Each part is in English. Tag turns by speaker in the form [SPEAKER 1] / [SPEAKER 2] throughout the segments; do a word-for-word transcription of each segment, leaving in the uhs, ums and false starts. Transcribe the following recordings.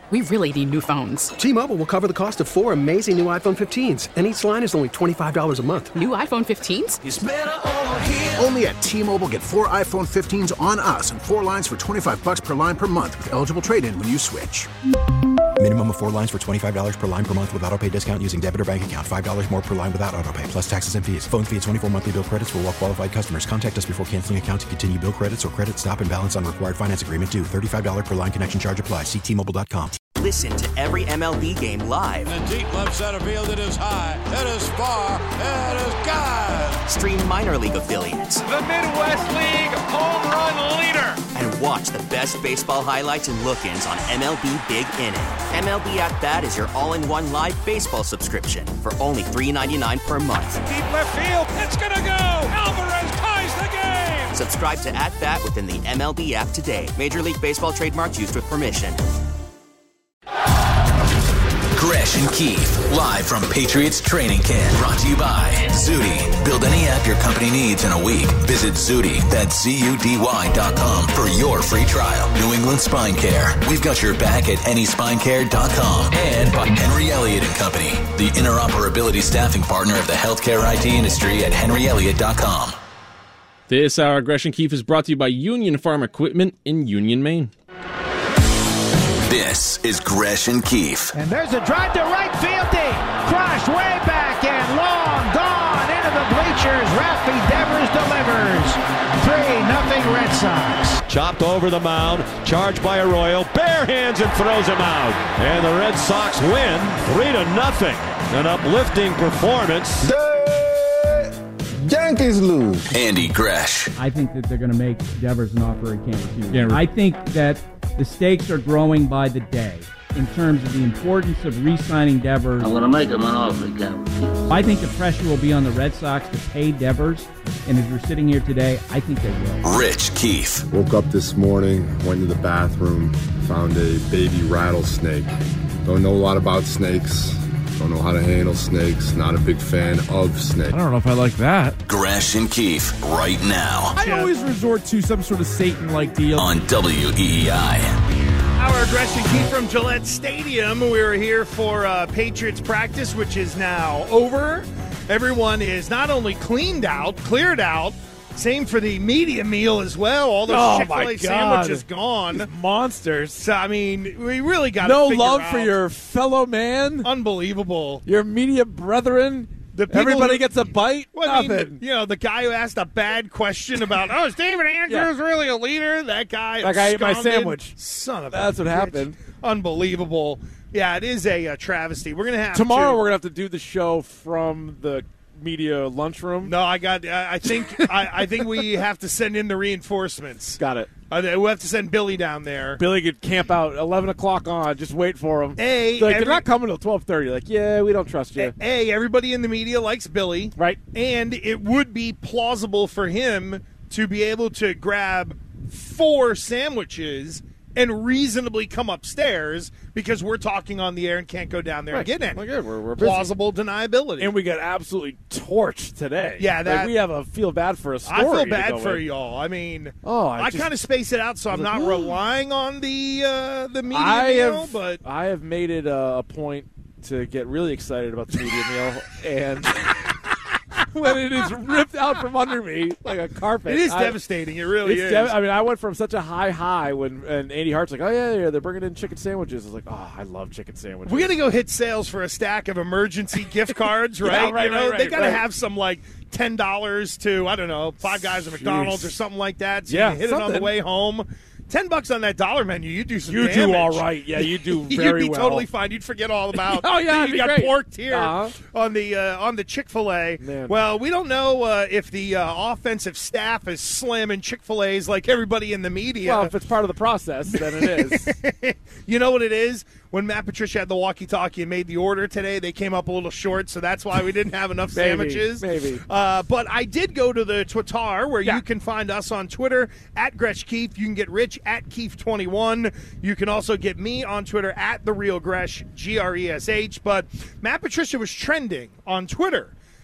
[SPEAKER 1] we really need new phones.
[SPEAKER 2] T-Mobile will cover the cost of four amazing new iPhone fifteens, and each line is only twenty-five dollars a month.
[SPEAKER 1] New iPhone fifteens?
[SPEAKER 3] It's better over here.
[SPEAKER 4] Only at T-Mobile, get four iPhone fifteens on us and four lines for twenty-five dollars per line per month with eligible trade-in when you switch.
[SPEAKER 5] Minimum of four lines for twenty-five dollars per line per month with autopay discount using debit or bank account. five dollars more per line without autopay, plus taxes and fees. Phone fee at twenty-four monthly bill credits for well-qualified customers. Contact us before canceling account to continue bill credits or credit stop and balance on required finance agreement due. thirty-five dollars per line connection charge applies. See T Mobile dot com.
[SPEAKER 6] Listen to every M L B game live.
[SPEAKER 7] In the deep left center field, it is high, it is far, it is gone.
[SPEAKER 6] Stream minor league affiliates.
[SPEAKER 8] The Midwest League home run leader.
[SPEAKER 6] And watch the best baseball highlights and look-ins on M L B Big Inning. M L B At Bat is your all-in-one live baseball subscription for only three dollars and ninety-nine cents per month.
[SPEAKER 8] Deep left field, it's gonna go. Alvarez ties the game.
[SPEAKER 6] Subscribe to At Bat within the M L B app today. Major League Baseball trademarks used with permission.
[SPEAKER 9] Gresh and Keefe, live from Patriots Training Camp. Brought to you by Zudy. Build any app your company needs in a week. Visit Zudy, that's Z U D Y dot com for your free trial. New England Spine Care. We've got your back at any spine care dot com. And by Henry Elliott and Company, the interoperability staffing partner of the healthcare I T industry at henry elliott dot com.
[SPEAKER 10] This hour, Gresh and Keefe is brought to you by Union Farm Equipment in Union, Maine.
[SPEAKER 9] This is Gresh and Keefe.
[SPEAKER 11] And there's a drive to right field deep. Crushed way back and long gone into the bleachers. Rafi Devers delivers. three nothing Red Sox.
[SPEAKER 12] Chopped over the mound. Charged by Arroyo. Bare hands and throws him out. And the Red Sox win three to nothing. An uplifting performance.
[SPEAKER 13] The Yankees lose.
[SPEAKER 9] Andy Gresh.
[SPEAKER 14] I think that they're going to make Devers an offer he can't refuse. Yeah, I think that the stakes are growing by the day in terms of the importance of re-signing Devers.
[SPEAKER 15] I'm going to make him an offer he can't refuse.
[SPEAKER 14] I think the pressure will be on the Red Sox to pay Devers, and as we're sitting here today, I think they will.
[SPEAKER 9] Rich Keefe.
[SPEAKER 13] Woke up this morning, went to the bathroom, found a baby rattlesnake. Don't know a lot about snakes. Don't know how to handle snakes. Not a big fan of snakes.
[SPEAKER 16] I don't know if I like that.
[SPEAKER 9] Gresh and Keefe, right now.
[SPEAKER 16] I always resort to some sort of Satan-like deal.
[SPEAKER 9] On W E E I.
[SPEAKER 17] Our Gresh and Keefe from Gillette Stadium. We're here for uh, Patriots practice, which is now over. Everyone is not only cleaned out, cleared out. Same for the media meal as well. All those
[SPEAKER 16] oh
[SPEAKER 17] Chick-fil-A sandwiches gone.
[SPEAKER 16] These monsters.
[SPEAKER 17] So, I mean, we really got to
[SPEAKER 16] No
[SPEAKER 17] figure
[SPEAKER 16] love
[SPEAKER 17] out.
[SPEAKER 16] for your fellow man.
[SPEAKER 17] Unbelievable.
[SPEAKER 16] Your media brethren.
[SPEAKER 17] The
[SPEAKER 16] Everybody
[SPEAKER 17] who,
[SPEAKER 16] gets a bite?
[SPEAKER 17] Well, I
[SPEAKER 16] Nothing.
[SPEAKER 17] mean, you know, the guy who asked a bad question about, oh, is David Andrews
[SPEAKER 16] yeah.
[SPEAKER 17] really a leader? That guy.
[SPEAKER 16] That guy ate my sandwich.
[SPEAKER 17] Son of
[SPEAKER 16] That's
[SPEAKER 17] a
[SPEAKER 16] what
[SPEAKER 17] bitch.
[SPEAKER 16] happened.
[SPEAKER 17] Unbelievable. Yeah, it is a, a travesty. We're going to have
[SPEAKER 16] Tomorrow
[SPEAKER 17] to,
[SPEAKER 16] we're going to have to do the show from the media lunchroom.
[SPEAKER 17] No, I got. I think. I, I think we have to send in the reinforcements.
[SPEAKER 16] Got it.
[SPEAKER 17] Uh, we'll have to send Billy down there.
[SPEAKER 16] Billy could camp out eleven o'clock on. Just wait for him.
[SPEAKER 17] Hey,
[SPEAKER 16] like,
[SPEAKER 17] every,
[SPEAKER 16] they're not coming until twelve thirty. Like, yeah, we don't trust you.
[SPEAKER 17] Hey, everybody in the media likes Billy,
[SPEAKER 16] right?
[SPEAKER 17] And it would be plausible for him to be able to grab four sandwiches and reasonably come upstairs because we're talking on the air and can't go down there
[SPEAKER 16] right.
[SPEAKER 17] and get in.
[SPEAKER 16] Well, good. We're, we're
[SPEAKER 17] plausible deniability.
[SPEAKER 16] And we got absolutely torched today.
[SPEAKER 17] Yeah, that,
[SPEAKER 16] like we have a feel bad for a story.
[SPEAKER 17] I feel bad for in. y'all. I mean,
[SPEAKER 16] oh, I,
[SPEAKER 17] I kind of space it out so I'm not relying on the uh, the media
[SPEAKER 16] I
[SPEAKER 17] meal.
[SPEAKER 16] Have,
[SPEAKER 17] but
[SPEAKER 16] I have made it a, a point to get really excited about the media meal and. When it is ripped out from under me like a carpet.
[SPEAKER 17] It is
[SPEAKER 16] I,
[SPEAKER 17] devastating. It really is.
[SPEAKER 16] Dev- I mean, I went from such a high high when and Andy Hart's like, oh, yeah, yeah, they're bringing in chicken sandwiches. I was like, oh, I love chicken sandwiches.
[SPEAKER 17] We got to go hit sales for a stack of emergency gift cards, right?
[SPEAKER 16] yeah, right,
[SPEAKER 17] you know,
[SPEAKER 16] right,
[SPEAKER 17] They got to
[SPEAKER 16] right.
[SPEAKER 17] have some, like, ten dollars to, I don't know, Five Guys at McDonald's or something like that. So
[SPEAKER 16] yeah,
[SPEAKER 17] you can hit
[SPEAKER 16] something.
[SPEAKER 17] it on the way home. Ten bucks on that dollar menu, you do some
[SPEAKER 16] You
[SPEAKER 17] damage.
[SPEAKER 16] do all right. Yeah, you do very
[SPEAKER 17] You'd be
[SPEAKER 16] well.
[SPEAKER 17] totally fine. You'd forget all about.
[SPEAKER 16] oh yeah,
[SPEAKER 17] you got
[SPEAKER 16] great.
[SPEAKER 17] porked here
[SPEAKER 16] uh-huh.
[SPEAKER 17] on the uh, on the Chick-fil-A. Well, we don't know uh, if the uh, offensive staff is slamming Chick-fil-A's like everybody in the media.
[SPEAKER 16] Well, if it's part of the process, then it is.
[SPEAKER 17] You know what it is? When Matt Patricia had the walkie-talkie and made the order today, they came up a little short, so that's why we didn't have enough
[SPEAKER 16] maybe,
[SPEAKER 17] sandwiches.
[SPEAKER 16] Maybe.
[SPEAKER 17] Uh, but I did go to the Twitter, where
[SPEAKER 16] yeah.
[SPEAKER 17] you can find us on Twitter, at Gresh Keefe. You can get Rich at Keefe twenty-one. You can also get me on Twitter, at The Real Gresh, G R E S H. But Matt Patricia was trending on Twitter.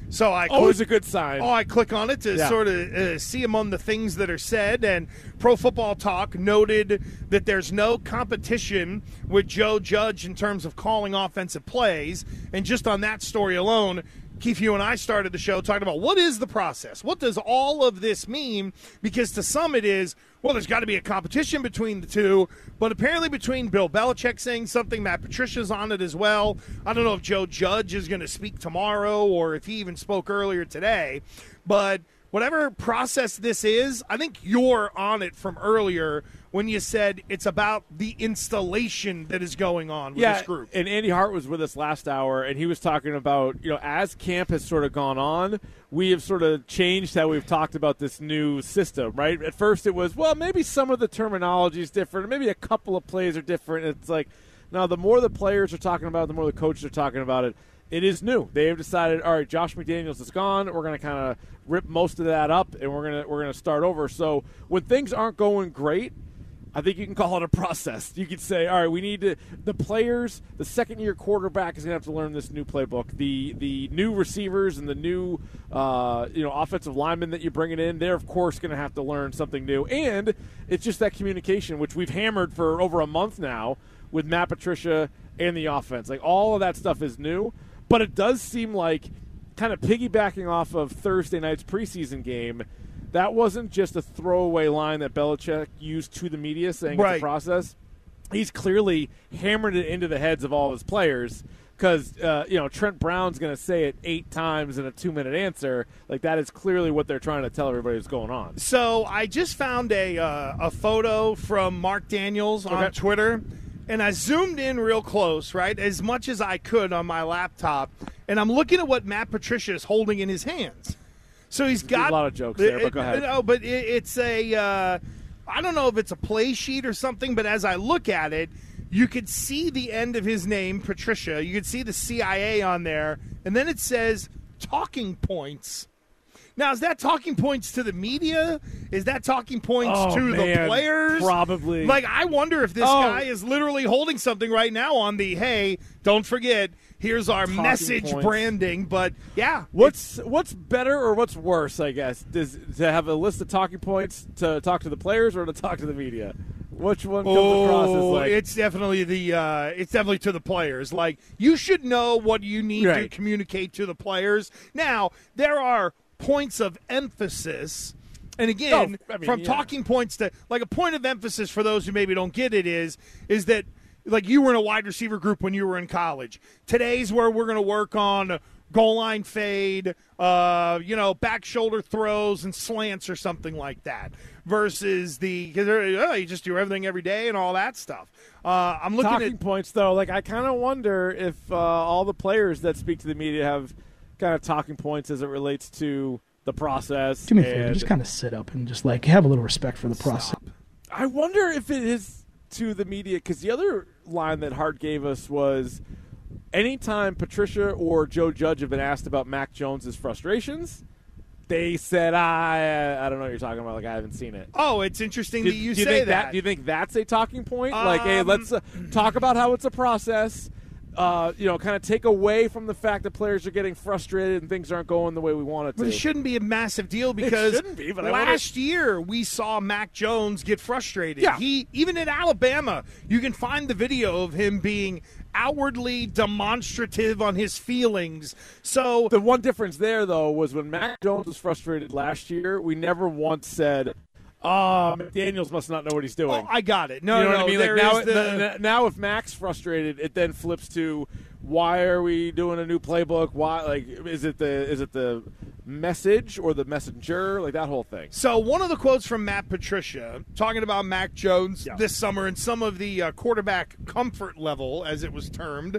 [SPEAKER 17] So I
[SPEAKER 16] always
[SPEAKER 17] click,
[SPEAKER 16] a good sign.
[SPEAKER 17] Oh, I click on it to
[SPEAKER 16] yeah.
[SPEAKER 17] sort of uh, see among the things that are said. And Pro Football Talk noted that there's no competition with Joe Judge in terms of calling offensive plays. And just on that story alone, Keith, you and I started the show talking about what is the process? What does all of this mean? Because to some it is, well, there's got to be a competition between the two. But apparently between Bill Belichick saying something, Matt Patricia's on it as well. I don't know if Joe Judge is going to speak tomorrow or if he even spoke earlier today. But whatever process this is, I think you're on it from earlier when you said it's about the installation that is going on with
[SPEAKER 16] yeah,
[SPEAKER 17] this group.
[SPEAKER 16] And Andy Hart was with us last hour, and he was talking about, you know, as camp has sort of gone on, we have sort of changed how we've talked about this new system, right? At first it was, well, maybe some of the terminology is different, maybe a couple of plays are different. It's like, now the more the players are talking about it, the more the coaches are talking about it, it is new. They have decided, all right, Josh McDaniels is gone. We're going to kind of rip most of that up, and we're going to we're going to start over. So when things aren't going great, I think you can call it a process. You could say, all right, we need to – the players, the second-year quarterback is going to have to learn this new playbook. The the new receivers and the new uh, you know offensive linemen that you're bringing in, they're, of course, going to have to learn something new. And it's just that communication, which we've hammered for over a month now with Matt Patricia and the offense. Like, all of that stuff is new. But it does seem like, kind of piggybacking off of Thursday night's preseason game, that wasn't just a throwaway line that Belichick used to the media saying
[SPEAKER 17] right.
[SPEAKER 16] it's a process. He's clearly hammered it into the heads of all of his players because, uh, you know, Trent Brown's going to say it eight times in a two-minute answer. Like, that is clearly what they're trying to tell everybody is going on.
[SPEAKER 17] So I just found a, uh, a photo from Mark Daniels on
[SPEAKER 16] okay.
[SPEAKER 17] Twitter. And I zoomed in real close, right, as much as I could on my laptop, and I'm looking at what Matt Patricia is holding in his hands. So he's got
[SPEAKER 16] a lot of jokes there, but go ahead.
[SPEAKER 17] No, but it, it's a uh, I don't know if it's a play sheet or something, but as I look at it, you could see the end of his name, Patricia. You could see the C I A on there, and then it says talking points. Now, is that talking points to the media? Is that talking points
[SPEAKER 16] oh,
[SPEAKER 17] to
[SPEAKER 16] man,
[SPEAKER 17] the players?
[SPEAKER 16] Probably.
[SPEAKER 17] Like, I wonder if this
[SPEAKER 16] oh.
[SPEAKER 17] guy is literally holding something right now on the, hey, don't forget, here's our
[SPEAKER 16] talking
[SPEAKER 17] message
[SPEAKER 16] points.
[SPEAKER 17] branding. But, yeah.
[SPEAKER 16] What's what's better or what's worse, I guess? Does, to have a list of talking points to talk to the players or to talk to the media? Which one comes
[SPEAKER 17] oh,
[SPEAKER 16] across as like?
[SPEAKER 17] It's definitely the uh, it's definitely to the players. Like, you should know what you need
[SPEAKER 16] right.
[SPEAKER 17] to communicate to the players. Now, there are points of emphasis, and again,
[SPEAKER 16] oh, I mean,
[SPEAKER 17] from
[SPEAKER 16] yeah.
[SPEAKER 17] talking points to like a point of emphasis for those who maybe don't get it is is that like you were in a wide receiver group when you were in college. Today's where we're going to work on goal line fade, uh, you know, back shoulder throws and slants or something like that. Versus the because oh, you just do everything every day and all that stuff. Uh, I'm looking
[SPEAKER 16] talking
[SPEAKER 17] at
[SPEAKER 16] points though. Like, I kind of wonder if uh, all the players that speak to the media have kind of talking points as it relates to the process.
[SPEAKER 3] Do me a favor, just kind of sit up and just like have a little respect for the
[SPEAKER 17] Stop.
[SPEAKER 3] process.
[SPEAKER 16] I wonder if it is to the media, because the other line that Hart gave us was anytime Patricia or Joe Judge have been asked about Mac Jones's frustrations, they said, I, I don't know what you're talking about. Like, I haven't seen it.
[SPEAKER 17] Oh, it's interesting
[SPEAKER 16] do,
[SPEAKER 17] that you
[SPEAKER 16] do you
[SPEAKER 17] say
[SPEAKER 16] think
[SPEAKER 17] that.
[SPEAKER 16] that. Do you think that's a talking point?
[SPEAKER 17] Um,
[SPEAKER 16] like, hey, let's uh, talk about how it's a process. Uh, you know, kind of take away from the fact that players are getting frustrated and things aren't going the way we want it to.
[SPEAKER 17] But it shouldn't be a massive deal because
[SPEAKER 16] it shouldn't be, but
[SPEAKER 17] last year we saw Mac Jones get frustrated.
[SPEAKER 16] Yeah.
[SPEAKER 17] He even in Alabama, you can find the video of him being outwardly demonstrative on his feelings. So
[SPEAKER 16] the one difference there, though, was when Mac Jones was frustrated last year, we never once said, oh, McDaniels must not know what he's doing.
[SPEAKER 17] Oh, I got it. No,
[SPEAKER 16] you know
[SPEAKER 17] no,
[SPEAKER 16] what I mean?
[SPEAKER 17] there
[SPEAKER 16] Like now,
[SPEAKER 17] is the...
[SPEAKER 16] the, now, if Mac's frustrated, it then flips to why are we doing a new playbook? Why, like, is it the is it the message or the messenger? Like that whole thing.
[SPEAKER 17] So one of the quotes from Matt Patricia talking about Mac Jones
[SPEAKER 16] yeah.
[SPEAKER 17] this summer and some of the uh, quarterback comfort level, as it was termed.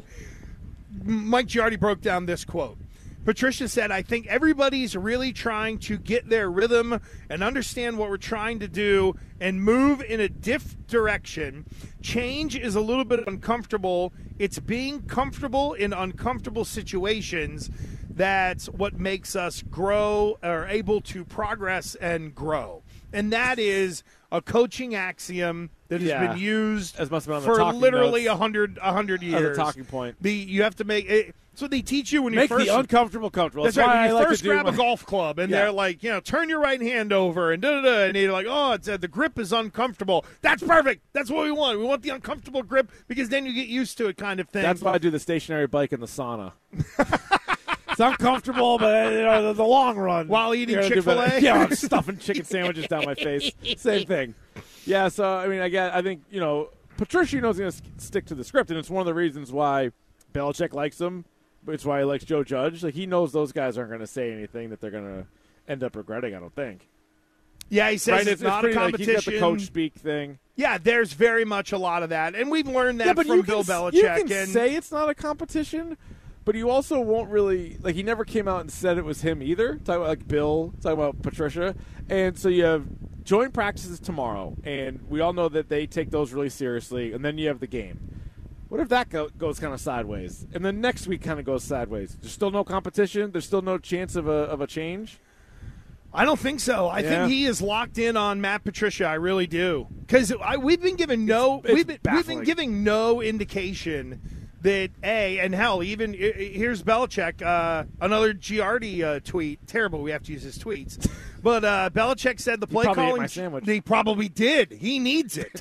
[SPEAKER 17] Mike Giardi broke down this quote. Patricia said, I think everybody's really trying to get their rhythm and understand what we're trying to do and move in a different direction. Change is a little bit uncomfortable. It's being comfortable in uncomfortable situations that's what makes us grow or able to progress and grow. And that is a coaching axiom that has
[SPEAKER 16] Yeah.
[SPEAKER 17] been used
[SPEAKER 16] As must have been on the
[SPEAKER 17] for
[SPEAKER 16] talking
[SPEAKER 17] literally
[SPEAKER 16] notes.
[SPEAKER 17] a hundred a hundred
[SPEAKER 16] As
[SPEAKER 17] years.
[SPEAKER 16] a talking point.
[SPEAKER 17] The you have to make it. That's what they teach you when you
[SPEAKER 16] Make
[SPEAKER 17] first
[SPEAKER 16] the uncomfortable comfortable.
[SPEAKER 17] That's,
[SPEAKER 16] That's
[SPEAKER 17] right.
[SPEAKER 16] why
[SPEAKER 17] When you
[SPEAKER 16] I like
[SPEAKER 17] first
[SPEAKER 16] to do
[SPEAKER 17] grab
[SPEAKER 16] my-
[SPEAKER 17] a golf club and
[SPEAKER 16] Yeah.
[SPEAKER 17] they're like, you know, turn your right hand over and da da da, and you're like, oh, it's uh, the grip is uncomfortable. That's perfect. That's what we want. We want the uncomfortable grip because then you get used to it, kind of thing.
[SPEAKER 16] That's why I do the stationary bike in the sauna. It's uncomfortable, but you know, the, the long run.
[SPEAKER 17] While eating
[SPEAKER 16] you're gonna do
[SPEAKER 17] Chick-fil-A?
[SPEAKER 16] better. Yeah, I'm stuffing chicken sandwiches down my face. Same thing. Yeah, so I mean, I get. I think you know, Patricia knows he's going to stick to the script, and it's one of the reasons why Belichick likes him. It's why he likes Joe Judge. Like he knows those guys aren't going to say anything that they're going to end up regretting. I don't think.
[SPEAKER 17] Yeah, he says
[SPEAKER 16] right?
[SPEAKER 17] it's,
[SPEAKER 16] it's,
[SPEAKER 17] not
[SPEAKER 16] it's
[SPEAKER 17] a
[SPEAKER 16] pretty,
[SPEAKER 17] competition.
[SPEAKER 16] Like, he's got the coach speak thing.
[SPEAKER 17] Yeah, there's very much a lot of that, and we've learned that
[SPEAKER 16] yeah, but
[SPEAKER 17] from
[SPEAKER 16] you
[SPEAKER 17] Bill
[SPEAKER 16] can,
[SPEAKER 17] Belichick.
[SPEAKER 16] You can
[SPEAKER 17] and
[SPEAKER 16] say it's not a competition, but you also won't really like. He never came out and said it was him either. Talking about like Bill, talking about Patricia, and so you have joint practices tomorrow, and we all know that they take those really seriously. And then you have the game. What if that go, goes kind of sideways, and then next week kind of goes sideways? There's still no competition. There's still no chance of a of a change.
[SPEAKER 17] I don't think so. I
[SPEAKER 16] Yeah.
[SPEAKER 17] think he is locked in on Matt Patricia. I really do, because we've been given no
[SPEAKER 16] It's- it's
[SPEAKER 17] we've, been, we've been
[SPEAKER 16] baffling.
[SPEAKER 17] giving no indication that a and hell even i- i- here's Belichick, uh, another Giardi uh, tweet. Terrible. We have to use his tweets, but uh, Belichick said the
[SPEAKER 16] You
[SPEAKER 17] play
[SPEAKER 16] probably ate
[SPEAKER 17] calling.
[SPEAKER 16] my sandwich.
[SPEAKER 17] He probably did. He needs it.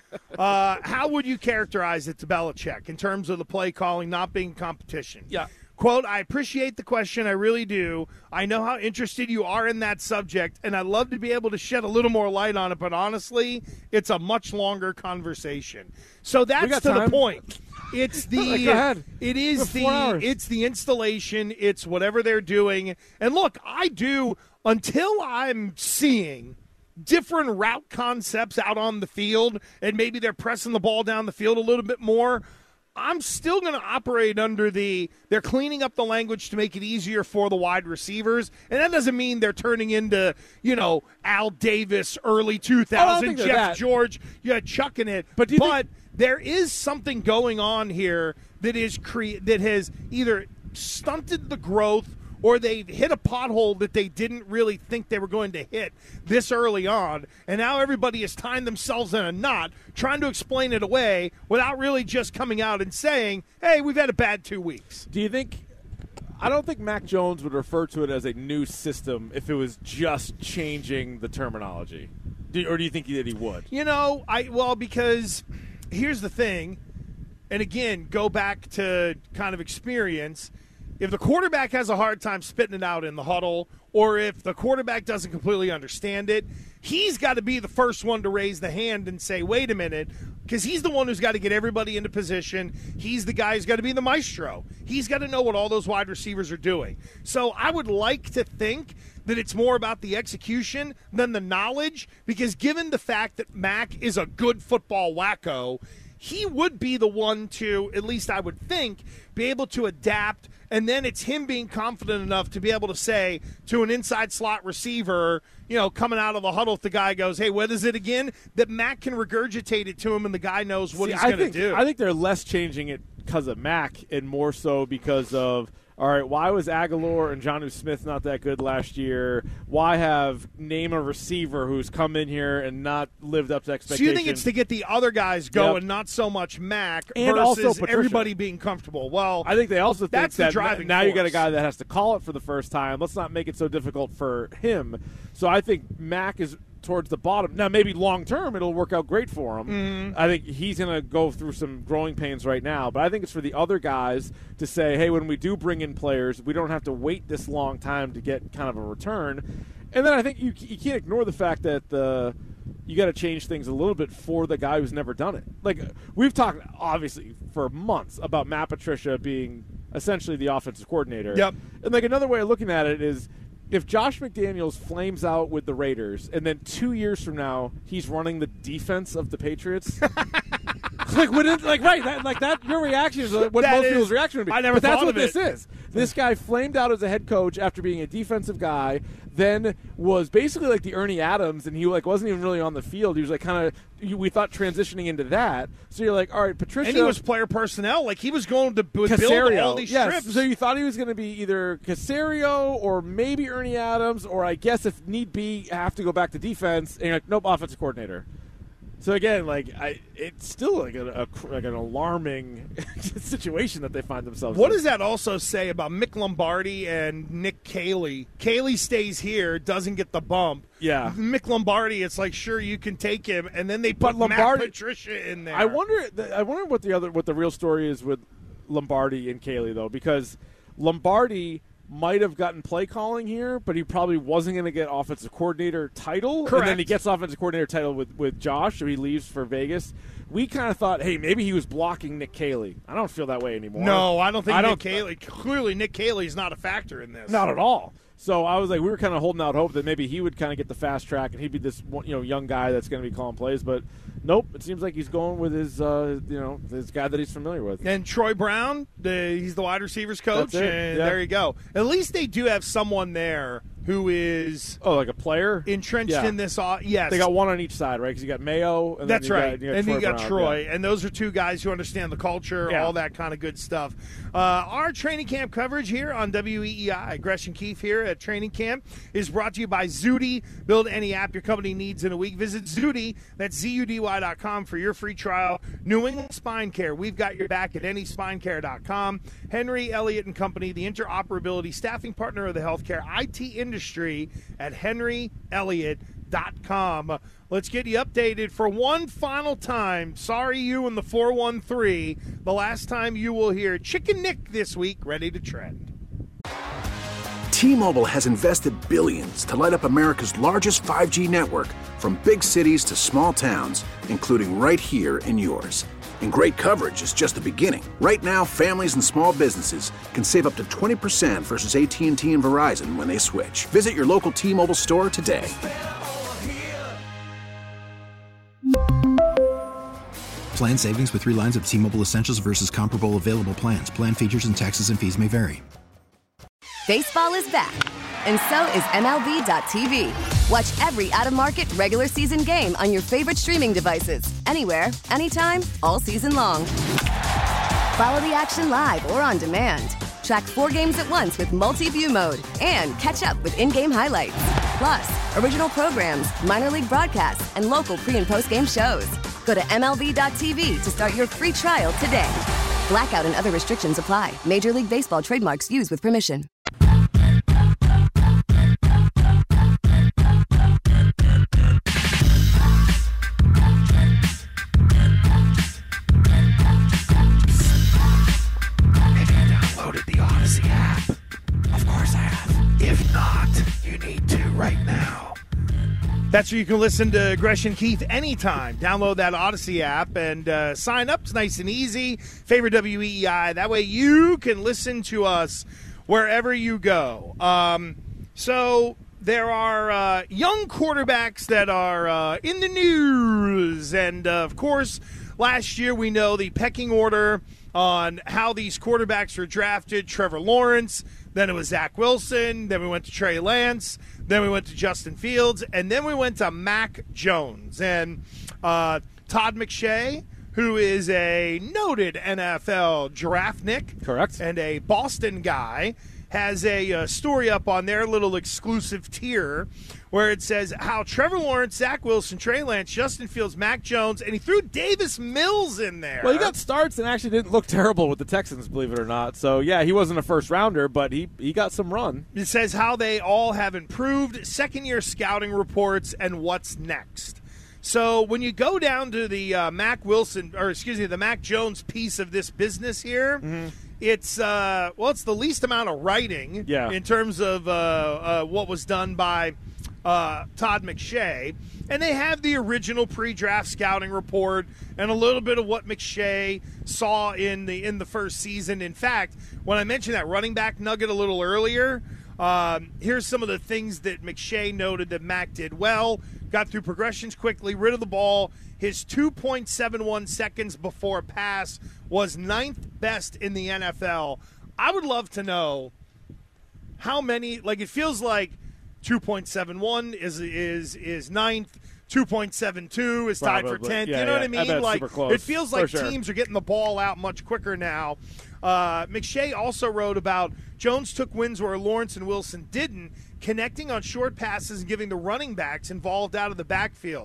[SPEAKER 17] uh, how would you characterize it to Belichick in terms of the play calling not being competition?
[SPEAKER 16] Yeah.
[SPEAKER 17] Quote, I appreciate the question. I really do. I know how interested you are in that subject, and I'd love to be able to shed a little more light on it, but honestly, it's a much longer conversation. So that's
[SPEAKER 16] got
[SPEAKER 17] to the
[SPEAKER 16] time.
[SPEAKER 17] point. It's the
[SPEAKER 16] Go ahead.
[SPEAKER 17] it
[SPEAKER 16] We
[SPEAKER 17] is
[SPEAKER 16] have
[SPEAKER 17] the
[SPEAKER 16] four hours.
[SPEAKER 17] it's the installation, it's whatever they're doing. And look, I do until I'm seeing different route concepts out on the field and maybe they're pressing the ball down the field a little bit more. I'm still going to operate under the they're cleaning up the language to make it easier for the wide receivers, and that doesn't mean they're turning into, you know, Al Davis early two thousand,
[SPEAKER 16] think they're
[SPEAKER 17] Jeff
[SPEAKER 16] that.
[SPEAKER 17] George, yeah, chucking it.
[SPEAKER 16] But do you
[SPEAKER 17] but there is something going on here that is cre- that has either stunted the growth or they've hit a pothole that they didn't really think they were going to hit this early on, and now everybody has tied themselves in a knot trying to explain it away without really just coming out and saying, hey, we've had a bad two weeks.
[SPEAKER 16] Do you think – I don't think Mac Jones would refer to it as a new system if it was just changing the terminology. Do, or do you think that he would?
[SPEAKER 17] You know, I well, because here's the thing, and again, go back to kind of experience – if the quarterback has a hard time spitting it out in the huddle, or if the quarterback doesn't completely understand it, he's got to be the first one to raise the hand and say, wait a minute, because he's the one who's got to get everybody into position. He's the guy who's got to be the maestro. He's got to know what all those wide receivers are doing. So I would like to think that it's more about the execution than the knowledge, because given the fact that Mac is a good football wacko, he would be the one to, at least I would think, be able to adapt. And then it's him being confident enough to be able to say to an inside slot receiver, you know, coming out of the huddle, if the guy goes, hey, what is it again? That Mac can regurgitate it to him and the guy knows what
[SPEAKER 16] See,
[SPEAKER 17] he's
[SPEAKER 16] I
[SPEAKER 17] going to
[SPEAKER 16] think-
[SPEAKER 17] do.
[SPEAKER 16] I think they're less changing it because of Mac and more so because of, all right, why was Aguilar and Jonnu Smith not that good last year? Why have name a receiver who's come in here and not lived up to
[SPEAKER 17] so
[SPEAKER 16] expectations?
[SPEAKER 17] you think it's to get the other guys going,
[SPEAKER 16] Yep.
[SPEAKER 17] not so much Mac
[SPEAKER 16] And
[SPEAKER 17] versus
[SPEAKER 16] also Patricia.
[SPEAKER 17] everybody being comfortable? Well,
[SPEAKER 16] I think they also think
[SPEAKER 17] that's the
[SPEAKER 16] that
[SPEAKER 17] driving
[SPEAKER 16] now you got a
[SPEAKER 17] force.
[SPEAKER 16] guy that has to call it for the first time. Let's not make it so difficult for him. So I think Mac is towards the bottom. Now, maybe long term it'll work out great for him.
[SPEAKER 17] Mhm.
[SPEAKER 16] I think he's going to go through some growing pains right now, but I think it's for the other guys to say, hey, when we do bring in players, we don't have to wait this long time to get kind of a return. And then I think you you can't ignore the fact that the you got to change things a little bit for the guy who's never done it. Like, we've talked, obviously, for months about Matt Patricia being essentially the offensive coordinator.
[SPEAKER 17] Yep.
[SPEAKER 16] And, like, another way of looking at it is if Josh McDaniels flames out with the Raiders and then two years from now he's running the defense of the Patriots, like, wouldn't, like, right, that, like that, your reaction is what
[SPEAKER 17] That
[SPEAKER 16] most
[SPEAKER 17] is-
[SPEAKER 16] people's reaction would be.
[SPEAKER 17] I never
[SPEAKER 16] but that's
[SPEAKER 17] thought
[SPEAKER 16] what
[SPEAKER 17] of it.
[SPEAKER 16] this is. This guy flamed out as a head coach after being a defensive guy, then was basically like the Ernie Adams, and he like wasn't even really on the field. He was like kind of, we thought, transitioning into that. So you're like, all right, Patricia.
[SPEAKER 17] and he was player personnel. Like, he was going to b- build
[SPEAKER 16] Casario.
[SPEAKER 17] all these
[SPEAKER 16] yes.
[SPEAKER 17] strips.
[SPEAKER 16] So you thought he was going to be either Casario or maybe Ernie Adams, or I guess if need be, have to go back to defense. And you're like, nope, offensive coordinator. So again, like I, it's still like a, a like an alarming situation that they find themselves
[SPEAKER 17] What
[SPEAKER 16] in.
[SPEAKER 17] does that also say about Mick Lombardi and Nick Caley? Caley stays here, doesn't get the bump.
[SPEAKER 16] Yeah.
[SPEAKER 17] Mick Lombardi, it's like, sure, you can take him, and then they put
[SPEAKER 16] But Lombardi,
[SPEAKER 17] Matt Patricia in there.
[SPEAKER 16] I wonder. I wonder what the other what the real story is with Lombardi and Caley though, because Lombardi might have gotten play calling here, but he probably wasn't going to get offensive coordinator title.
[SPEAKER 17] Correct.
[SPEAKER 16] And then he gets offensive coordinator title with, with Josh, so he leaves for Vegas. We kind of thought, hey, maybe he was blocking Nick Caley. I don't feel that way anymore.
[SPEAKER 17] No, I don't think
[SPEAKER 16] I
[SPEAKER 17] Nick
[SPEAKER 16] don't,
[SPEAKER 17] Caley. Clearly, Nick Caley is not a factor in this.
[SPEAKER 16] Not at all. So I was like, we were kind of holding out hope that maybe he would kind of get the fast track and he'd be this, you know, young guy that's going to be calling plays. But nope, it seems like he's going with his, uh, you know, his guy that he's familiar with.
[SPEAKER 17] And Troy Brown, the, he's the wide receivers coach, and
[SPEAKER 16] yeah.
[SPEAKER 17] there you go. At least they do have someone there who is
[SPEAKER 16] oh, like a player
[SPEAKER 17] entrenched
[SPEAKER 16] yeah.
[SPEAKER 17] in this. Uh, yes,
[SPEAKER 16] they got one on each side, right? Because you got Mayo, and
[SPEAKER 17] that's
[SPEAKER 16] then you
[SPEAKER 17] right,
[SPEAKER 16] got, you got
[SPEAKER 17] and
[SPEAKER 16] Troy
[SPEAKER 17] you got
[SPEAKER 16] Brown.
[SPEAKER 17] Troy,
[SPEAKER 16] yeah.
[SPEAKER 17] and those are two guys who understand the culture,
[SPEAKER 16] Yeah.
[SPEAKER 17] all that kind of good stuff. Uh, our training camp coverage here on W E E I, Gresh and Keefe here at Training Camp, is brought to you by Zudy. Build any app your company needs in a week. Visit Zudy, that's Z U D Y dot com for your free trial. New England Spine Care, we've got your back at any spine care dot com. Henry Elliott and Company, the interoperability staffing partner of the healthcare I T industry at henry elliott dot com. Let's get you updated for one final time. Sorry, you in the four one three. The last time you will hear Chicken Nick this week, ready to trend.
[SPEAKER 4] T-Mobile has invested billions to light up America's largest five G network, from big cities to small towns, including right here in yours. And great coverage is just the beginning. Right now, families and small businesses can save up to twenty percent versus A T and T and Verizon when they switch. Visit your local T-Mobile store today.
[SPEAKER 5] Plan savings with three lines of T-Mobile Essentials versus comparable available plans. Plan features and taxes and fees may vary.
[SPEAKER 18] Baseball is back, and so is M L B dot T V. Watch every out-of-market regular season game on your favorite streaming devices, anywhere, anytime, all season long. Follow the action live or on demand. Track four games at once with multi-view mode and catch up with in-game highlights. Plus, original programs, minor league broadcasts, and local pre- and post-game shows. Go to M L B dot T V to start your free trial today. Blackout and other restrictions apply. Major League Baseball trademarks used with permission.
[SPEAKER 11] Downloaded the Odyssey app. Of course I have. If not, you need to right now.
[SPEAKER 17] That's where you can listen to Gresh and Keefe anytime. Download that Odyssey app and uh, sign up. It's nice and easy. Favorite W E E I. That way you can listen to us wherever you go. Um, so there are uh, young quarterbacks that are uh, in the news. And, uh, of course, last year we know the pecking order on how these quarterbacks were drafted. Trevor Lawrence, then it was Zach Wilson, then we went to Trey Lance, then we went to Justin Fields, and then we went to Mac Jones. And uh, Todd McShay, who is a noted N F L draftnik,
[SPEAKER 16] correct,
[SPEAKER 17] and a Boston guy, has a uh, story up on their little exclusive tier where it says how Trevor Lawrence, Zach Wilson, Trey Lance, Justin Fields, Mac Jones, and he threw Davis Mills in there.
[SPEAKER 16] Well, he got starts and actually didn't look terrible with the Texans, believe it or not. So, yeah, he wasn't a first-rounder, but he, he got some run.
[SPEAKER 17] It says how they all have improved, second-year scouting reports, and what's next. So when you go down to the uh, Mac Wilson, or excuse me, the Mac Jones piece of this business here, mm-hmm. it's uh, well, it's the least amount of writing
[SPEAKER 16] yeah.
[SPEAKER 17] in terms of uh, uh, what was done by uh, Todd McShay, and they have the original pre-draft scouting report and a little bit of what McShay saw in the in the first season. In fact, when I mentioned that running back nugget a little earlier, um, here's some of the things that McShay noted that Mac did well. Got through progressions quickly, rid of the ball. His two point seven one seconds before pass was ninth best in the N F L. I would love to know how many, like it feels like two point seven one is is is ninth, two point seven two is tied
[SPEAKER 16] Probably.
[SPEAKER 17] for tenth.
[SPEAKER 16] Yeah,
[SPEAKER 17] you know
[SPEAKER 16] yeah.
[SPEAKER 17] what I mean?
[SPEAKER 16] I bet it's
[SPEAKER 17] like
[SPEAKER 16] super close.
[SPEAKER 17] it feels like
[SPEAKER 16] For sure.
[SPEAKER 17] teams are getting the ball out much quicker now. Uh, McShay also wrote about Jones took wins where Lawrence and Wilson didn't, connecting on short passes and giving the running backs involved out of the backfield.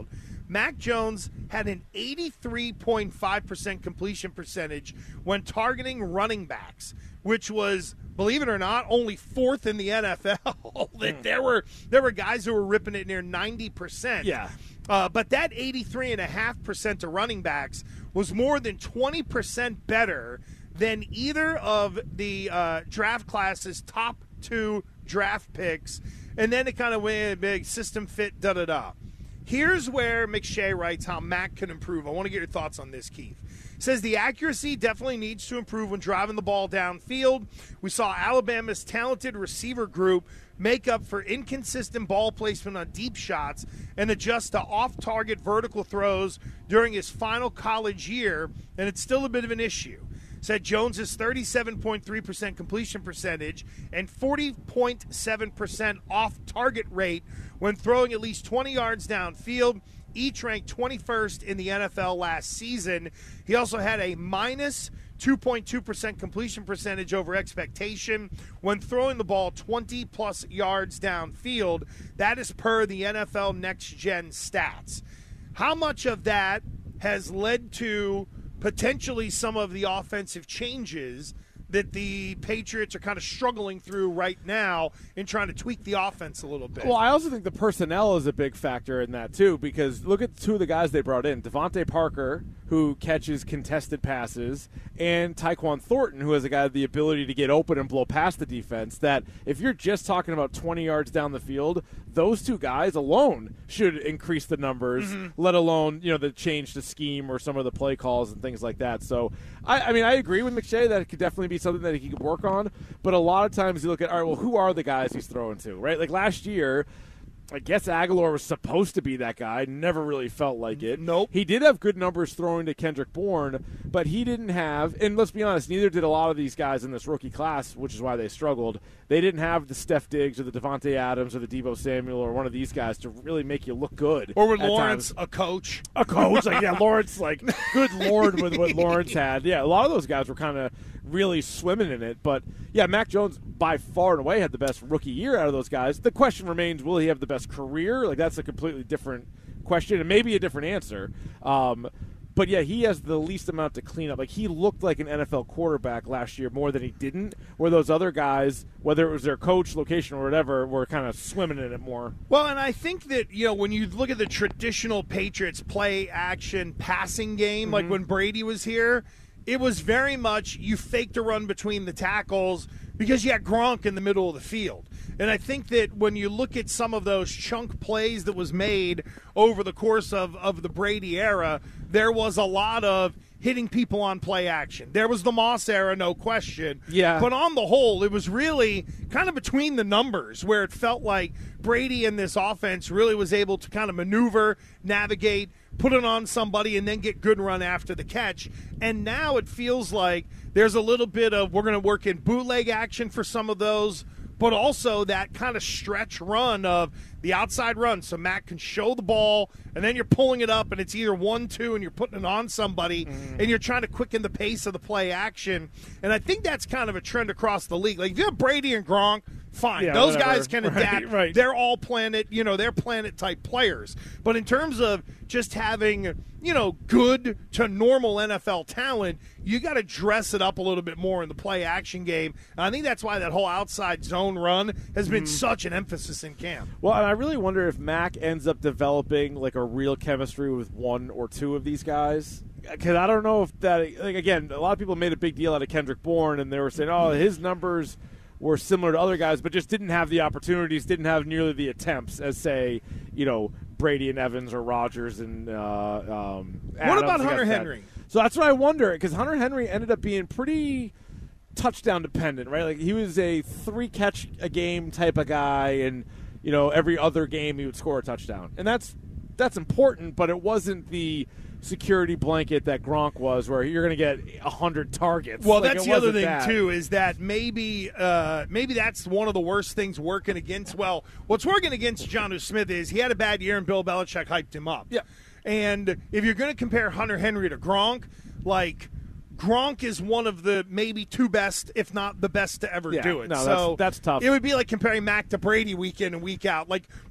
[SPEAKER 17] Mac Jones had an eighty-three point five percent completion percentage when targeting running backs, which was, believe it or not, only fourth in the N F L. there were there were guys who were ripping it near ninety percent.
[SPEAKER 16] Yeah.
[SPEAKER 17] Uh, but that eighty-three point five percent to running backs was more than twenty percent better than either of the uh, draft class's top two draft picks. And then it kind of went big system fit, da-da-da. Here's where McShay writes how Mac can improve. I want to get your thoughts on this, Keith. Says the accuracy definitely needs to improve when driving the ball downfield. We saw Alabama's talented receiver group make up for inconsistent ball placement on deep shots and adjust to off-target vertical throws during his final college year, and it's still a bit of an issue. Said Jones's thirty-seven point three percent completion percentage and forty point seven percent off-target rate when throwing at least twenty yards downfield, each ranked twenty-first in the N F L last season. He also had a minus two point two percent completion percentage over expectation when throwing the ball twenty-plus yards downfield. That is per the N F L Next Gen stats. How much of that has led to potentially some of the offensive changes that the Patriots are kind of struggling through right now in trying to tweak the offense a little bit?
[SPEAKER 16] Well, I also think the personnel is a big factor in that, too, because look at two of the guys they brought in. Devontae Parker, who catches contested passes, and Tyquan Thornton, who has a guy with the ability to get open and blow past the defense, that if you're just talking about twenty yards down the field, those two guys alone should increase the numbers, mm-hmm. let alone, you know, the change to scheme or some of the play calls and things like that. So, I, I mean, I agree with McShay that it could definitely be something that he could work on, but a lot of times you look at, all right, well, who are the guys he's throwing to, right? Like last year, I guess Aguilar was supposed to be that guy. Never really felt like it.
[SPEAKER 17] Nope.
[SPEAKER 16] He did have good numbers throwing to Kendrick Bourne, but he didn't have, and let's be honest, neither did a lot of these guys in this rookie class, which is why they struggled. They didn't have the Steph Diggs or the Devontae Adams or the Deebo Samuel or one of these guys to really make you look good.
[SPEAKER 17] Or with Lawrence, times. a coach.
[SPEAKER 16] A coach. Like, yeah, Lawrence, like, good Lord with what Lawrence had. Yeah, a lot of those guys were kind of really swimming in it. But, yeah, Mac Jones by far and away had the best rookie year out of those guys. The question remains, will he have the best career? Like, that's a completely different question and maybe a different answer. Um, but, yeah, he has the least amount to clean up. Like, he looked like an N F L quarterback last year more than he didn't, where those other guys, whether it was their coach, location, or whatever, were kind of swimming in it more.
[SPEAKER 17] Well, and I think that, you know, when you look at the traditional Patriots play-action passing game, mm-hmm. like when Brady was here, it was very much you faked a run between the tackles because you had Gronk in the middle of the field. And I think that when you look at some of those chunk plays that was made over the course of, of the Brady era, there was a lot of hitting people on play action. There was the Moss era, no question.
[SPEAKER 16] Yeah.
[SPEAKER 17] But on the whole, it was really kind of between the numbers where it felt like Brady in this offense really was able to kind of maneuver, navigate, put it on somebody, and then get good run after the catch. And now it feels like there's a little bit of we're going to work in bootleg action for some of those, but also that kind of stretch run of the outside run so Mac can show the ball, and then you're pulling it up, and it's either one, two, and you're putting it on somebody, mm. and you're trying to quicken the pace of the play action. And I think that's kind of a trend across the league. Like, if you have Brady and Gronk, fine.
[SPEAKER 16] Yeah,
[SPEAKER 17] Those
[SPEAKER 16] whatever.
[SPEAKER 17] guys can adapt.
[SPEAKER 16] Right, right.
[SPEAKER 17] They're all planet, you know, they're planet-type players. But in terms of just having, you know, good to normal N F L talent, you got to dress it up a little bit more in the play-action game. And I think that's why that whole outside zone run has been mm. such an emphasis in camp.
[SPEAKER 16] Well, and I really wonder if Mac ends up developing, like, a real chemistry with one or two of these guys. Because I don't know if that, like, again, a lot of people made a big deal out of Kendrick Bourne, and they were saying, oh, his numbers were similar to other guys, but just didn't have the opportunities, didn't have nearly the attempts as, say, you know, Brady and Evans or Rodgers and uh, um, Adams.
[SPEAKER 17] What about Hunter Henry?
[SPEAKER 16] That. So that's what I wonder, because Hunter Henry ended up being pretty touchdown dependent, right? Like, he was a three-catch-a-game type of guy, and, you know, every other game he would score a touchdown. And that's that's important, but it wasn't the security blanket that Gronk was, where you're going to get one hundred targets.
[SPEAKER 17] Well,
[SPEAKER 16] like,
[SPEAKER 17] that's the other thing,
[SPEAKER 16] that.
[SPEAKER 17] too, is that maybe uh, maybe that's one of the worst things working against, well, what's working against Jonnu Smith is he had a bad year and Bill Belichick hyped him up.
[SPEAKER 16] Yeah.
[SPEAKER 17] And if you're going to compare Hunter Henry to Gronk, like, Gronk is one of the maybe two best, if not the best, to ever
[SPEAKER 16] yeah,
[SPEAKER 17] do it.
[SPEAKER 16] No,
[SPEAKER 17] so
[SPEAKER 16] that's, that's tough.
[SPEAKER 17] It would be like comparing Mac to Brady week in and week out. Like,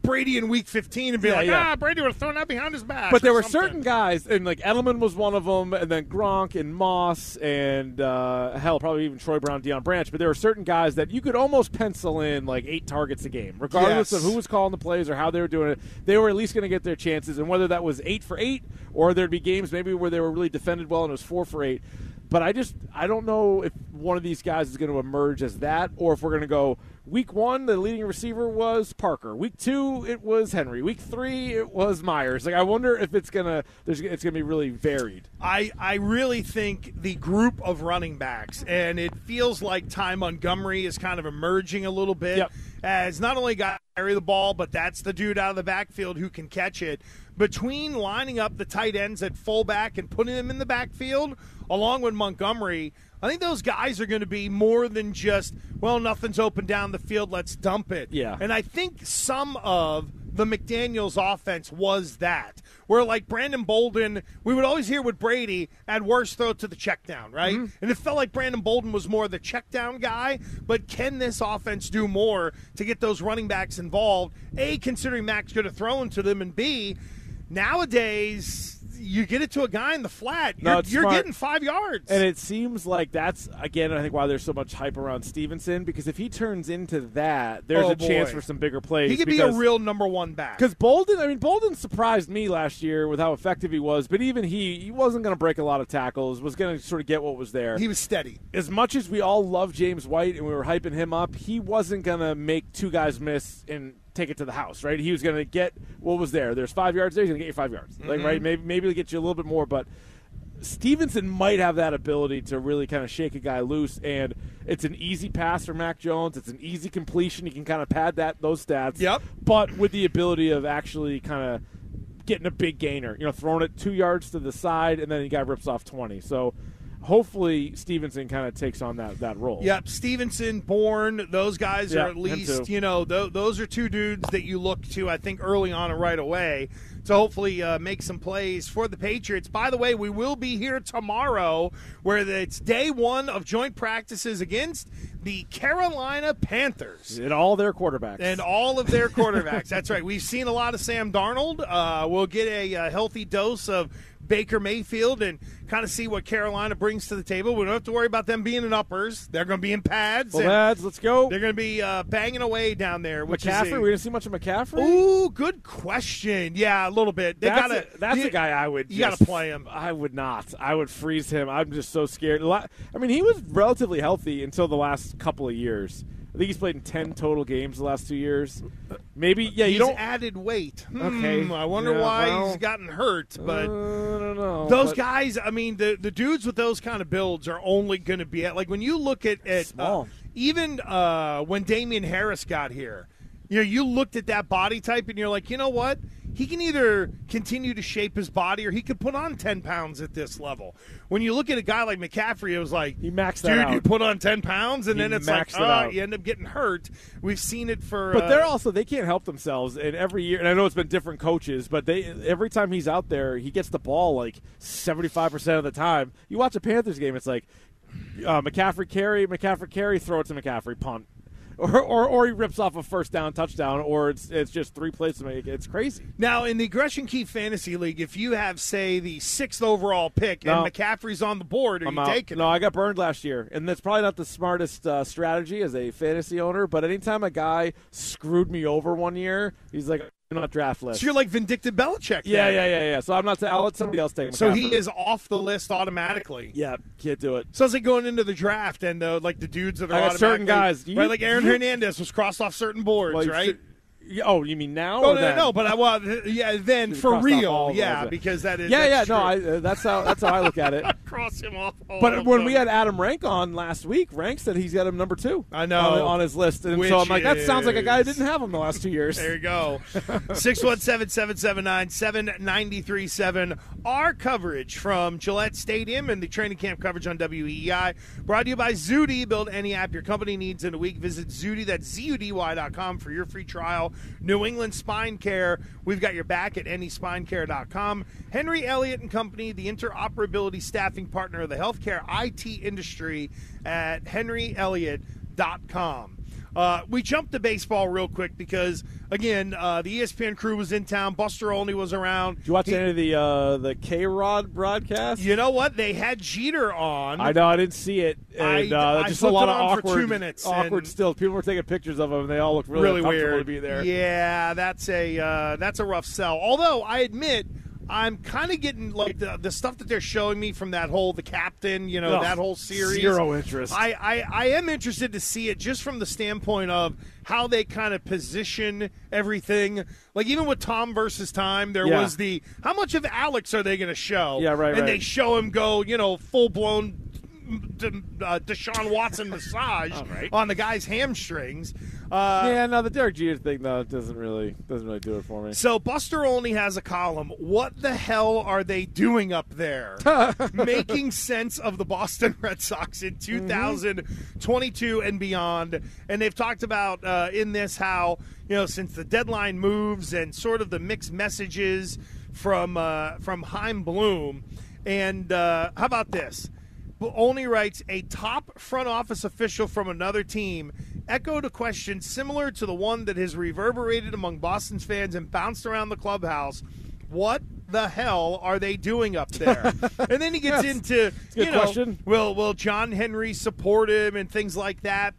[SPEAKER 17] Brady in week fifteen and be
[SPEAKER 16] Yeah,
[SPEAKER 17] like,
[SPEAKER 16] yeah.
[SPEAKER 17] ah, Brady would have thrown that behind his back.
[SPEAKER 16] But there
[SPEAKER 17] or
[SPEAKER 16] were
[SPEAKER 17] something.
[SPEAKER 16] certain guys, and like Edelman was one of them, and then Gronk and Moss, and uh, hell, probably even Troy Brown, Deion Branch. But there were certain guys that you could almost pencil in like eight targets a game, regardless
[SPEAKER 17] Yes.
[SPEAKER 16] of who was calling the plays or how they were doing it. They were at least going to get their chances, and whether that was eight for eight or there'd be games maybe where they were really defended well and it was four for eight. But I just I don't know if one of these guys is going to emerge as that, or if we're going to go week one the leading receiver was Parker, week two it was Henry, week three it was Myers. Like I wonder if it's gonna there's it's gonna be really varied.
[SPEAKER 17] I, I really think the group of running backs, and it feels like Ty Montgomery is kind of emerging a little bit
[SPEAKER 16] Yep.
[SPEAKER 17] as not only got to carry the ball, but that's the dude out of the backfield who can catch it. Between lining up the tight ends at fullback and putting them in the backfield, along with Montgomery, I think those guys are going to be more than just, well, nothing's open down the field, let's dump it.
[SPEAKER 16] Yeah.
[SPEAKER 17] And I think some of the McDaniels offense was that, where like Brandon Bolden, we would always hear with Brady, at worst throw to the check down, right?
[SPEAKER 16] Mm-hmm.
[SPEAKER 17] And it felt like Brandon Bolden was more the check down guy, but can this offense do more to get those running backs involved? A, considering Mac's going to throw into them, and B, nowadays you get it to a guy in the flat,
[SPEAKER 16] No,
[SPEAKER 17] you're,
[SPEAKER 16] it's
[SPEAKER 17] you're
[SPEAKER 16] smart.
[SPEAKER 17] getting five yards.
[SPEAKER 16] And it seems like that's, again, I think why there's so much hype around Stevenson, because if he turns into that, there's
[SPEAKER 17] Oh,
[SPEAKER 16] a chance
[SPEAKER 17] boy.
[SPEAKER 16] for some bigger plays.
[SPEAKER 17] He could be a real number one back.
[SPEAKER 16] Because Bolden, I mean, Bolden surprised me last year with how effective he was, but even he, he wasn't going to break a lot of tackles, was going to sort of get what was there.
[SPEAKER 17] He was steady.
[SPEAKER 16] As much as we all love James White and we were hyping him up, he wasn't going to make two guys miss and take it to the house, right? He was going to get what was there. There's five yards there. He's going to get you five yards, like
[SPEAKER 17] Mhm.
[SPEAKER 16] right? Maybe maybe he'll get you a little bit more, but Stevenson might have that ability to really kind of shake a guy loose, and it's an easy pass for Mac Jones. It's an easy completion. He can kind of pad that those stats.
[SPEAKER 17] Yep.
[SPEAKER 16] But with the ability of actually kind of getting a big gainer, you know, throwing it two yards to the side, and then the guy rips off twenty. So hopefully Stevenson kind of takes on that, that role.
[SPEAKER 17] Yep, Stevenson, Bourne, those guys
[SPEAKER 16] Yeah,
[SPEAKER 17] are at
[SPEAKER 16] him
[SPEAKER 17] least,
[SPEAKER 16] too.
[SPEAKER 17] you know, th- those are two dudes that you look to, I think, early on and right away to hopefully uh, make some plays for the Patriots. By the way, we will be here tomorrow where it's day one of joint practices against the Carolina Panthers.
[SPEAKER 16] And all their quarterbacks.
[SPEAKER 17] And all of their quarterbacks. That's right. We've seen a lot of Sam Darnold. Uh, we'll get a, a healthy dose of Baker Mayfield and kind of see what Carolina brings to the table. We don't have to worry about them being in uppers. They're going to be in pads.
[SPEAKER 16] Well,
[SPEAKER 17] and
[SPEAKER 16] lads, let's go.
[SPEAKER 17] They're going to be uh, banging away down there. Which
[SPEAKER 16] McCaffrey,
[SPEAKER 17] is
[SPEAKER 16] we're
[SPEAKER 17] a,
[SPEAKER 16] going to see much of McCaffrey?
[SPEAKER 17] Ooh, good question. Yeah, a little bit. They
[SPEAKER 16] that's
[SPEAKER 17] gotta,
[SPEAKER 16] a, that's
[SPEAKER 17] you,
[SPEAKER 16] a guy I would
[SPEAKER 17] You
[SPEAKER 16] just,
[SPEAKER 17] got to play him.
[SPEAKER 16] I would not. I would freeze him. I'm just so scared. A lot, I mean, he was relatively healthy until the last couple of years. I think he's played in ten total games the last two years. Maybe, yeah,
[SPEAKER 17] he's
[SPEAKER 16] you don't.
[SPEAKER 17] added weight.
[SPEAKER 16] Okay.
[SPEAKER 17] Hmm, I wonder
[SPEAKER 16] Yeah,
[SPEAKER 17] why
[SPEAKER 16] well,
[SPEAKER 17] he's gotten hurt. But
[SPEAKER 16] uh, I don't know.
[SPEAKER 17] those
[SPEAKER 16] but
[SPEAKER 17] guys, I mean, the, the dudes with those kind of builds are only going to be at, like, when you look at, at
[SPEAKER 16] Small.
[SPEAKER 17] Uh, even uh, when Damian Harris got here, you know, you looked at that body type and you're like, you know what? He can either continue to shape his body or he could put on ten pounds at this level. When you look at a guy like McCaffrey, it was like,
[SPEAKER 16] he maxed that
[SPEAKER 17] dude,
[SPEAKER 16] out.
[SPEAKER 17] you put on ten pounds, and
[SPEAKER 16] He
[SPEAKER 17] then it's like,
[SPEAKER 16] maxed it
[SPEAKER 17] oh,
[SPEAKER 16] out.
[SPEAKER 17] you end up getting hurt. We've seen it for.
[SPEAKER 16] But
[SPEAKER 17] uh,
[SPEAKER 16] they're also they can't help themselves, and every year, and I know it's been different coaches, but they every time he's out there, he gets the ball like seventy-five percent of the time. You watch a Panthers game, it's like uh, McCaffrey carry, McCaffrey carry, throw it to McCaffrey, punt. Or, or or he rips off a first down touchdown, or it's it's just three plays to make. It's crazy.
[SPEAKER 17] Now, in the Gresham Key Fantasy League, if you have, say, the sixth overall pick
[SPEAKER 16] No.
[SPEAKER 17] and McCaffrey's on the board, are
[SPEAKER 16] I'm
[SPEAKER 17] you
[SPEAKER 16] out.
[SPEAKER 17] taking
[SPEAKER 16] No,
[SPEAKER 17] him?
[SPEAKER 16] I got burned last year, and that's probably not the smartest uh, strategy as a fantasy owner. But anytime a guy screwed me over one year, he's like, "I'm not draft list."
[SPEAKER 17] So you're like vindictive Belichick.
[SPEAKER 16] yeah,
[SPEAKER 17] then.
[SPEAKER 16] yeah, yeah, yeah. So I'm not. I'll let somebody else take him.
[SPEAKER 17] So he is off the list automatically.
[SPEAKER 16] Yeah, can't do it.
[SPEAKER 17] So it's like going into the draft and uh, like the dudes that are
[SPEAKER 16] I got certain
[SPEAKER 17] automatically-
[SPEAKER 16] guys.
[SPEAKER 17] right?
[SPEAKER 16] You-
[SPEAKER 17] Like Aaron
[SPEAKER 16] you-
[SPEAKER 17] Hernandez was crossed off certain boards,
[SPEAKER 16] Well, you
[SPEAKER 17] right?
[SPEAKER 16] should- Yeah, oh, you mean now?
[SPEAKER 17] Oh
[SPEAKER 16] or
[SPEAKER 17] no,
[SPEAKER 16] then?
[SPEAKER 17] no, no, but I well, th- yeah, then
[SPEAKER 16] Should
[SPEAKER 17] for
[SPEAKER 16] cross off
[SPEAKER 17] real,
[SPEAKER 16] all of
[SPEAKER 17] yeah,
[SPEAKER 16] those.
[SPEAKER 17] because that is
[SPEAKER 16] Yeah, yeah,
[SPEAKER 17] that's
[SPEAKER 16] no, I,
[SPEAKER 17] true.
[SPEAKER 16] uh, that's how that's how I look at it.
[SPEAKER 17] cross him off. All
[SPEAKER 16] But
[SPEAKER 17] of
[SPEAKER 16] when
[SPEAKER 17] them.
[SPEAKER 16] we had Adam Rank on last week, Rank said he's got him number two.
[SPEAKER 17] I know.
[SPEAKER 16] on, on his list, and
[SPEAKER 17] Which
[SPEAKER 16] so I'm like, that sounds like a guy who
[SPEAKER 17] is-
[SPEAKER 16] didn't have him the last two years.
[SPEAKER 17] There you go. six one seven, seven seven nine, seven nine three seven. Our coverage from Gillette Stadium and the training camp coverage on W E E I. Brought to you by Zudy. Build any app your company needs in a week. Visit Zudy, that's Z U D Y dot com for your free trial. New England Spine Care. We've got your back at any spine care dot com. Henry Elliott and Company, the interoperability staffing partner of the healthcare I T industry at henry elliott dot com. Uh, we jumped to baseball real quick because, again, uh, the E S P N crew was in town. Buster Olney was around.
[SPEAKER 16] Did you watch
[SPEAKER 17] he,
[SPEAKER 16] any of the uh, the K-Rod broadcast?
[SPEAKER 17] You know what? They had Jeter on.
[SPEAKER 16] I know. I didn't see it. And,
[SPEAKER 17] I,
[SPEAKER 16] uh,
[SPEAKER 17] I
[SPEAKER 16] just a lot of awkward,
[SPEAKER 17] for two minutes
[SPEAKER 16] awkward stills. People were taking pictures of him, and they all look really,
[SPEAKER 17] really
[SPEAKER 16] uncomfortable
[SPEAKER 17] weird
[SPEAKER 16] to be there.
[SPEAKER 17] Yeah, that's a uh, that's a rough sell. Although I admit, I'm kind of getting like the the stuff that they're showing me from that whole the captain, you know,
[SPEAKER 16] Ugh,
[SPEAKER 17] that whole series.
[SPEAKER 16] Zero interest.
[SPEAKER 17] I, I I am interested to see it just from the standpoint of how they kind of position everything. Like even with Tom versus Time, there
[SPEAKER 16] Yeah.
[SPEAKER 17] was the how much of Alex are they going to show?
[SPEAKER 16] Yeah, right,
[SPEAKER 17] And
[SPEAKER 16] right.
[SPEAKER 17] they show him go, you know, full blown. Uh, Deshaun Watson massage
[SPEAKER 16] right.
[SPEAKER 17] on the guy's hamstrings. Uh,
[SPEAKER 16] yeah, no, the Derek Jeter thing though doesn't really doesn't really do it for me.
[SPEAKER 17] So Buster Olney has a column. What the hell are they doing up there? Making sense of the Boston Red Sox in two thousand twenty-two and beyond. And they've talked about uh, in this how, you know, since the deadline moves and sort of the mixed messages from uh, from Chaim Bloom. And uh, how about this? Olney writes, a top front office official from another team echoed a question similar to the one that has reverberated among Boston's fans and bounced around the clubhouse. What the hell are they doing up there? And then he gets
[SPEAKER 16] Yes.
[SPEAKER 17] into,
[SPEAKER 16] Good
[SPEAKER 17] you know,
[SPEAKER 16] question.
[SPEAKER 17] will, will John Henry support him and things like that?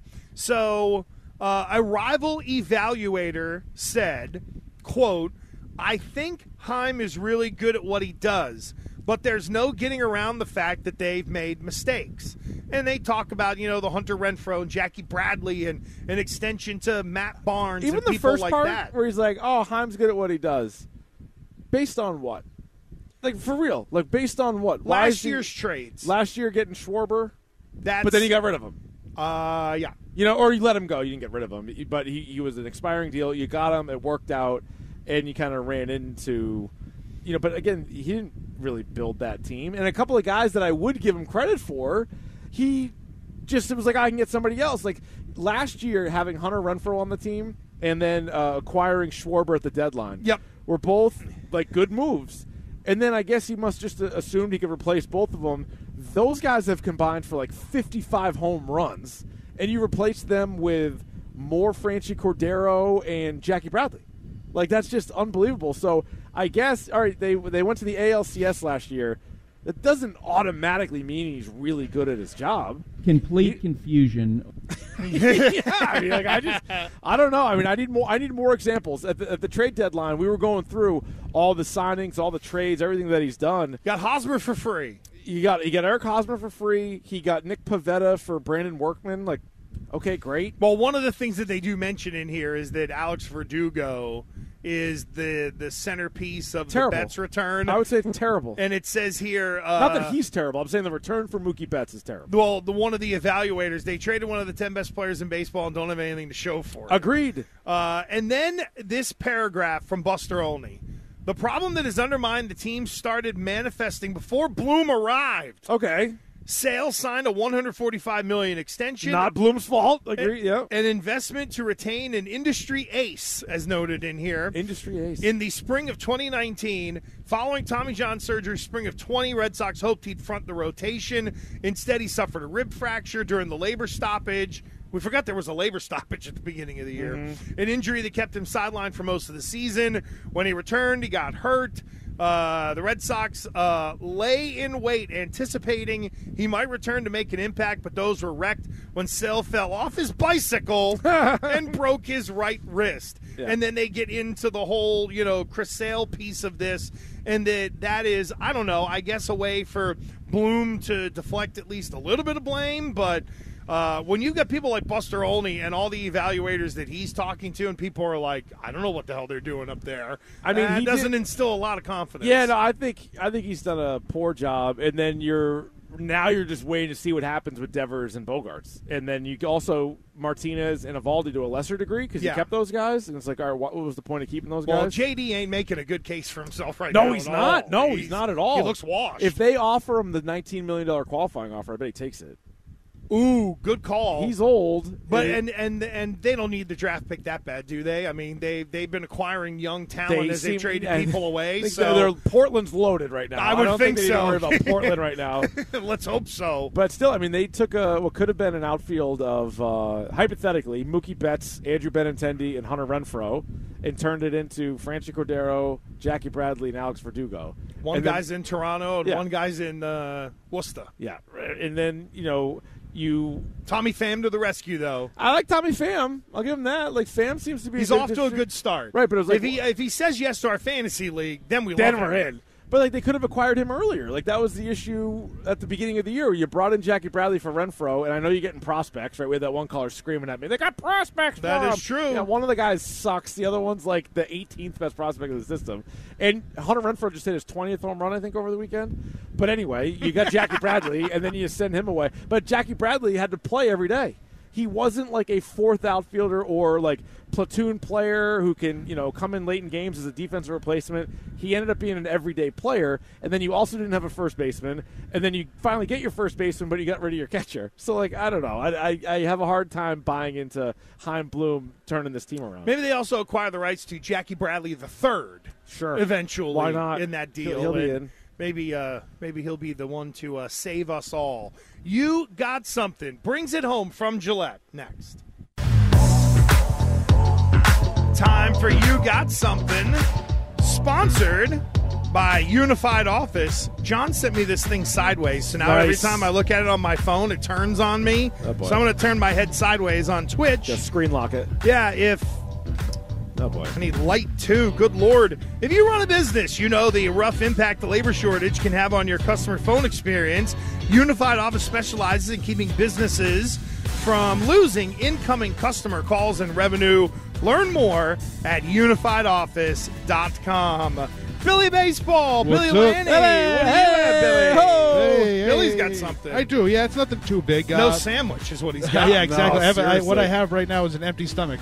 [SPEAKER 17] So uh, a rival evaluator said, quote, I think Chaim is really good at what he does, but there's no getting around the fact that they've made mistakes. And they talk about, you know, the Hunter Renfroe and Jackie Bradley and an extension to Matt Barnes
[SPEAKER 16] Even
[SPEAKER 17] and
[SPEAKER 16] the
[SPEAKER 17] people
[SPEAKER 16] first
[SPEAKER 17] like
[SPEAKER 16] part
[SPEAKER 17] that.
[SPEAKER 16] where he's like, "Oh, Chaim's good at what he does," based on what? Like for real? Like based on what? Why is
[SPEAKER 17] Last
[SPEAKER 16] he-
[SPEAKER 17] year's trades.
[SPEAKER 16] Last year getting Schwarber,
[SPEAKER 17] That's,
[SPEAKER 16] but then you got rid of him.
[SPEAKER 17] Uh, yeah.
[SPEAKER 16] You know, or you let him go. You didn't get rid of him, but he, he was an expiring deal. You got him. It worked out, and you kind of ran into, you know. But again, he didn't really build that team. And a couple of guys that I would give him credit for, he just it was like I can get somebody else. Like last year, having Hunter Renfroe on the team and then uh, acquiring Schwarber at the deadline.
[SPEAKER 17] Yep,
[SPEAKER 16] were both like good moves. And then I guess he must just assumed he could replace both of them. Those guys have combined for like fifty-five home runs, and you replace them with more Franchi Cordero and Jackie Bradley. Like that's just unbelievable. So I guess all right, they they went to the A L C S last year. That doesn't automatically mean he's really good at his job.
[SPEAKER 14] Complete he, confusion.
[SPEAKER 16] yeah, I mean, like I just, I don't know. I mean, I need more. I need more examples. At the, at the trade deadline, we were going through all the signings, all the trades, everything that he's done.
[SPEAKER 17] Got Hosmer for free.
[SPEAKER 16] You got you got Eric Hosmer for free. He got Nick Pivetta for Brandon Workman. Like, okay, great.
[SPEAKER 17] Well, one of the things that they do mention in here is that Alex Verdugo is the the centerpiece of
[SPEAKER 16] terrible.
[SPEAKER 17] the Betts return.
[SPEAKER 16] I would say terrible.
[SPEAKER 17] And it says here, uh,
[SPEAKER 16] not that he's terrible. I'm saying the return for Mookie Betts is terrible.
[SPEAKER 17] Well, the one of the evaluators, they traded one of the ten best players in baseball and don't have anything to show for it.
[SPEAKER 16] Agreed.
[SPEAKER 17] Uh, and then this paragraph from Buster Olney. The problem that has undermined the team started manifesting before Bloom arrived.
[SPEAKER 16] Okay.
[SPEAKER 17] Sales signed a one hundred forty-five million dollars extension.
[SPEAKER 16] Not Bloom's fault. Agree.
[SPEAKER 17] An,
[SPEAKER 16] yeah.
[SPEAKER 17] An investment to retain an industry ace, as noted in here.
[SPEAKER 16] Industry ace.
[SPEAKER 17] In the spring of twenty nineteen, following Tommy John surgery, spring of twenty, Red Sox hoped he'd front the rotation. Instead, he suffered a rib fracture during the labor stoppage. We forgot there was a labor stoppage at the beginning of the year. Mm-hmm. An injury that kept him sidelined for most of the season. When he returned, he got hurt. Uh, the Red Sox uh, lay in wait, anticipating he might return to make an impact, but those were wrecked when Sale fell off his bicycle and broke his right wrist. Yeah. And then they get into the whole, you know, Chris Sale piece of this, and that that is, I don't know, I guess a way for Bloom to deflect at least a little bit of blame, but Uh, when you've got people like Buster Olney and all the evaluators that he's talking to, and people are like, I don't know what the hell they're doing up there. I mean, uh, he doesn't did, instill a lot of confidence.
[SPEAKER 16] Yeah, no, I think I think he's done a poor job. And then you're now you're just waiting to see what happens with Devers and Bogarts, and then you also Martinez and Evaldi to a lesser degree because
[SPEAKER 17] yeah.
[SPEAKER 16] you kept those guys, and it's like, all right, what was the point of keeping those
[SPEAKER 17] well,
[SPEAKER 16] guys?
[SPEAKER 17] Well, J D ain't making a good case for himself right
[SPEAKER 16] no,
[SPEAKER 17] now.
[SPEAKER 16] He's
[SPEAKER 17] no,
[SPEAKER 16] not. No,
[SPEAKER 17] he's,
[SPEAKER 16] he's not at all.
[SPEAKER 17] He looks washed.
[SPEAKER 16] If they offer him the nineteen million dollars qualifying offer, I bet he takes it.
[SPEAKER 17] Ooh, good call.
[SPEAKER 16] He's old,
[SPEAKER 17] but and and and they don't need the draft pick that bad, do they? I mean, they they've been acquiring young talent
[SPEAKER 16] they
[SPEAKER 17] as
[SPEAKER 16] seem,
[SPEAKER 17] they traded
[SPEAKER 16] and
[SPEAKER 17] people away.
[SPEAKER 16] Think
[SPEAKER 17] So
[SPEAKER 16] they're, Portland's loaded right now.
[SPEAKER 17] I would
[SPEAKER 16] I don't
[SPEAKER 17] think,
[SPEAKER 16] think,
[SPEAKER 17] so.
[SPEAKER 16] They need to worry about Portland right now.
[SPEAKER 17] Let's hope so.
[SPEAKER 16] But still, I mean, they took a what could have been an outfield of uh, hypothetically Mookie Betts, Andrew Benintendi, and Hunter Renfroe, and turned it into Franchi Cordero, Jackie Bradley, and Alex Verdugo.
[SPEAKER 17] One
[SPEAKER 16] and
[SPEAKER 17] guy's
[SPEAKER 16] then,
[SPEAKER 17] in Toronto and
[SPEAKER 16] yeah.
[SPEAKER 17] one guy's in uh, Worcester.
[SPEAKER 16] Yeah, and then you know. You
[SPEAKER 17] Tommy Pham to the rescue, though.
[SPEAKER 16] I like Tommy Pham. I'll give him that. Like Pham seems to be.
[SPEAKER 17] He's
[SPEAKER 16] a good,
[SPEAKER 17] off
[SPEAKER 16] good
[SPEAKER 17] to a
[SPEAKER 16] streak.
[SPEAKER 17] good start,
[SPEAKER 16] right? But it was like
[SPEAKER 17] if he if he says yes to our fantasy league, then we
[SPEAKER 16] then
[SPEAKER 17] love
[SPEAKER 16] we're
[SPEAKER 17] him.
[SPEAKER 16] in. But like they could have acquired him earlier. Like that was the issue at the beginning of the year. Where you brought in Jackie Bradley for Renfroe, and I know you're getting prospects. Right, we had that one caller screaming at me. They got prospects.
[SPEAKER 17] That
[SPEAKER 16] for
[SPEAKER 17] is
[SPEAKER 16] him.
[SPEAKER 17] true.
[SPEAKER 16] Yeah, one of the guys sucks. The other one's like the eighteenth best prospect of the system. And Hunter Renfroe just hit his twentieth home run, I think, over the weekend. But anyway, you got Jackie Bradley, and then you send him away. But Jackie Bradley had to play every day. He wasn't like a fourth outfielder or like platoon player who can, you know, come in late in games as a defensive replacement. He ended up being an everyday player, and then you also didn't have a first baseman, and then you finally get your first baseman, but you got rid of your catcher. So, like, I don't know. I, I, I have a hard time buying into Chaim Bloom turning this team around.
[SPEAKER 17] Maybe they also acquire the rights to Jackie Bradley the third.
[SPEAKER 16] Sure.
[SPEAKER 17] Eventually,
[SPEAKER 16] Why not?
[SPEAKER 17] in that deal.
[SPEAKER 16] He'll, he'll be
[SPEAKER 17] and
[SPEAKER 16] in.
[SPEAKER 17] Maybe, uh, maybe he'll be the one to uh, save us all. You got something. Brings it home from Gillette. Next. Time for You Got Something. Sponsored by Unified Office. John sent me this thing sideways, so now
[SPEAKER 16] Nice.
[SPEAKER 17] every time I look at it on my phone, it turns on me.
[SPEAKER 16] Oh, boy.
[SPEAKER 17] So I'm going to turn my head sideways on Twitch.
[SPEAKER 16] Just screen lock it.
[SPEAKER 17] Yeah, if...
[SPEAKER 16] Oh, boy.
[SPEAKER 17] I need light, too. Good Lord. If you run a business, you know the rough impact the labor shortage can have on your customer phone experience. Unified Office specializes in keeping businesses from losing incoming customer calls and revenue. Learn more at unified office dot com. Billy Baseball,
[SPEAKER 19] What's
[SPEAKER 17] Billy
[SPEAKER 19] up?
[SPEAKER 17] Lanny.
[SPEAKER 19] Hey,
[SPEAKER 17] what do you have, Billy?
[SPEAKER 19] Hey, hey,
[SPEAKER 17] Billy's
[SPEAKER 19] hey.
[SPEAKER 17] got something.
[SPEAKER 19] I do, yeah. It's nothing too big.
[SPEAKER 17] No
[SPEAKER 19] Uh,
[SPEAKER 17] sandwich is what he's got.
[SPEAKER 19] yeah, exactly.
[SPEAKER 17] No,
[SPEAKER 19] I have, I, what I
[SPEAKER 17] seriously.
[SPEAKER 19] have right now is an empty stomach.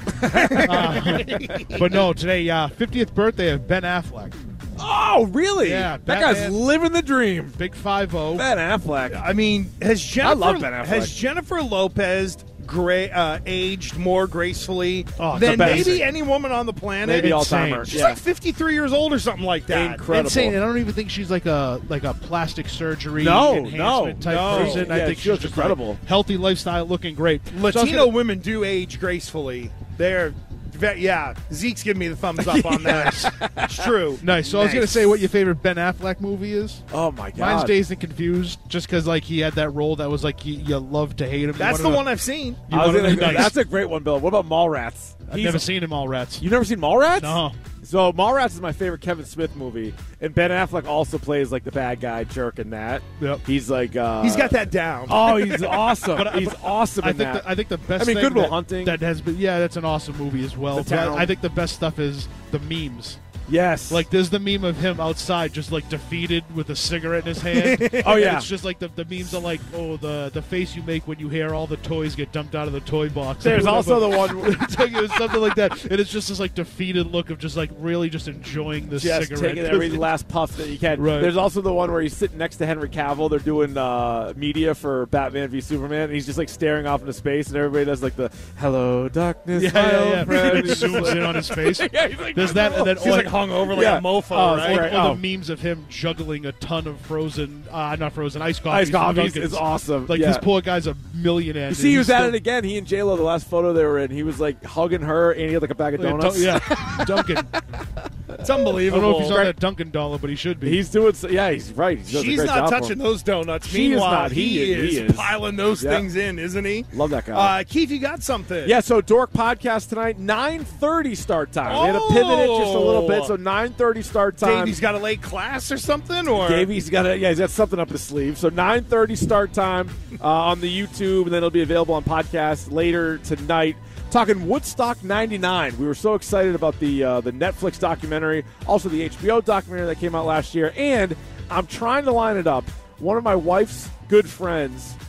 [SPEAKER 19] uh, but no, today, uh, fiftieth birthday of Ben Affleck.
[SPEAKER 16] Oh, really?
[SPEAKER 19] Yeah,
[SPEAKER 16] that guy's
[SPEAKER 19] Batman.
[SPEAKER 16] living the dream.
[SPEAKER 19] Big five oh.
[SPEAKER 16] Ben Affleck.
[SPEAKER 17] I mean, has Jennifer,
[SPEAKER 16] love Ben Affleck.
[SPEAKER 17] Has Jennifer Lopez gra- uh, aged more gracefully
[SPEAKER 16] Oh,
[SPEAKER 17] than
[SPEAKER 16] the best.
[SPEAKER 17] maybe any woman on the planet?
[SPEAKER 16] Maybe all
[SPEAKER 19] Insane.
[SPEAKER 16] timer.
[SPEAKER 17] She's
[SPEAKER 16] Yeah.
[SPEAKER 17] like fifty-three years old or something like that.
[SPEAKER 16] Incredible.
[SPEAKER 19] Insane, and I don't even think she's like a like a plastic surgery
[SPEAKER 16] No,
[SPEAKER 19] enhancement
[SPEAKER 16] no,
[SPEAKER 19] type
[SPEAKER 16] no.
[SPEAKER 19] person.
[SPEAKER 16] Yeah,
[SPEAKER 19] I think
[SPEAKER 16] she
[SPEAKER 19] she's
[SPEAKER 16] looks
[SPEAKER 19] just
[SPEAKER 16] incredible.
[SPEAKER 19] like healthy lifestyle, looking great. So I was
[SPEAKER 17] Latino
[SPEAKER 19] gonna-
[SPEAKER 17] women do age gracefully. They're, ve- yeah, Zeke's giving me the thumbs up on that. It's true.
[SPEAKER 19] Nice. So I was
[SPEAKER 17] Nice.
[SPEAKER 19] going to say what your favorite Ben Affleck movie is.
[SPEAKER 16] Oh, my God.
[SPEAKER 19] Mine's Dazed and Confused, just because like he had that role that was like you, you love to hate him. You
[SPEAKER 17] That's
[SPEAKER 19] wanted
[SPEAKER 17] the
[SPEAKER 19] to-
[SPEAKER 17] one I've seen.
[SPEAKER 19] You
[SPEAKER 16] I was
[SPEAKER 19] wanted
[SPEAKER 16] gonna,
[SPEAKER 19] to- nice.
[SPEAKER 16] That's a great one, Bill. What about Mallrats?
[SPEAKER 19] I've
[SPEAKER 16] He's-
[SPEAKER 19] never seen him all rats.
[SPEAKER 16] You've never seen Mallrats?
[SPEAKER 19] No.
[SPEAKER 16] So Mallrats is my favorite Kevin Smith movie, and Ben Affleck also plays like the bad guy jerk in that.
[SPEAKER 19] Yep.
[SPEAKER 16] He's like uh,
[SPEAKER 17] He's got that down.
[SPEAKER 16] Oh, he's awesome.
[SPEAKER 19] But-
[SPEAKER 16] he's
[SPEAKER 19] but
[SPEAKER 16] awesome
[SPEAKER 19] I
[SPEAKER 16] in
[SPEAKER 19] think
[SPEAKER 16] that.
[SPEAKER 19] the, I think the best.
[SPEAKER 16] I mean,
[SPEAKER 19] thing
[SPEAKER 16] Good Will
[SPEAKER 19] that,
[SPEAKER 16] Hunting.
[SPEAKER 19] that has been yeah, that's an awesome movie as well.
[SPEAKER 16] The
[SPEAKER 19] But
[SPEAKER 16] Town.
[SPEAKER 19] I think the best stuff is the memes.
[SPEAKER 16] Yes.
[SPEAKER 19] Like there's the meme of him outside just like defeated with a cigarette in his hand.
[SPEAKER 16] Oh,
[SPEAKER 19] And
[SPEAKER 16] yeah.
[SPEAKER 19] it's just like the, the memes are like, oh, the the face you make when you hear all the toys get dumped out of the toy box.
[SPEAKER 16] There's
[SPEAKER 19] Or
[SPEAKER 16] also
[SPEAKER 19] whatever.
[SPEAKER 16] the one
[SPEAKER 19] It's like, it was something like that, and it's just this like defeated look of just like really just enjoying this
[SPEAKER 16] just
[SPEAKER 19] cigarette.
[SPEAKER 16] taking every last puff that you can.
[SPEAKER 19] Right.
[SPEAKER 16] There's also the one where he's sitting next to Henry Cavill. They're doing uh, media for Batman v Superman, and he's just like staring off into space, and everybody does like the "Hello, darkness,
[SPEAKER 19] Yeah,
[SPEAKER 16] my
[SPEAKER 19] yeah,
[SPEAKER 16] old
[SPEAKER 19] yeah.
[SPEAKER 16] friend."
[SPEAKER 19] It zooms in on his face.
[SPEAKER 16] Yeah, he's like,
[SPEAKER 19] There's that, and then
[SPEAKER 17] He's
[SPEAKER 19] all-
[SPEAKER 17] like hung over like
[SPEAKER 16] Yeah.
[SPEAKER 17] a mofo,
[SPEAKER 16] Oh, it's
[SPEAKER 17] right?
[SPEAKER 19] Or,
[SPEAKER 16] great.
[SPEAKER 19] or
[SPEAKER 16] Oh.
[SPEAKER 19] the memes of him juggling a ton of frozen, uh, not frozen, ice coffee.
[SPEAKER 16] Ice coffees is awesome.
[SPEAKER 19] Like
[SPEAKER 16] Yeah.
[SPEAKER 19] this poor guy's a millionaire.
[SPEAKER 16] You see, he was
[SPEAKER 19] He's
[SPEAKER 16] at
[SPEAKER 19] still-
[SPEAKER 16] it again. He and J Lo, the last photo they were in, he was like hugging her, and he had like a bag of
[SPEAKER 19] Like a
[SPEAKER 16] donuts.
[SPEAKER 19] Dun- yeah, Duncan.
[SPEAKER 17] It's
[SPEAKER 19] I don't
[SPEAKER 17] unbelievable.
[SPEAKER 19] know if he's on that Duncan dollar, but he should be.
[SPEAKER 16] He's doing. So, yeah, he's right. He does a
[SPEAKER 17] She's
[SPEAKER 16] great
[SPEAKER 17] not
[SPEAKER 16] job for
[SPEAKER 17] touching
[SPEAKER 16] him.
[SPEAKER 17] those donuts.
[SPEAKER 16] She is
[SPEAKER 17] Meanwhile,
[SPEAKER 16] not. He
[SPEAKER 17] he,
[SPEAKER 16] is.
[SPEAKER 17] is,
[SPEAKER 16] He is.
[SPEAKER 17] piling those
[SPEAKER 16] Yeah.
[SPEAKER 17] things in, isn't he?
[SPEAKER 16] Love that guy.
[SPEAKER 17] Uh, Keith, you got something.
[SPEAKER 16] Yeah, so Dork Podcast tonight, nine thirty start time. We had to pivot it just a little bit, so nine thirty start time.
[SPEAKER 17] Davey's got a late class or something? Or
[SPEAKER 16] Davey's got a, yeah, he's got something up his sleeve. So nine thirty start time uh, on the YouTube, and then it'll be available on podcast later tonight. Talking Woodstock ninety-nine. We were so excited about the uh, the Netflix documentary, also the H B O documentary that came out last year, and I'm trying to line it up. One of my wife's good friends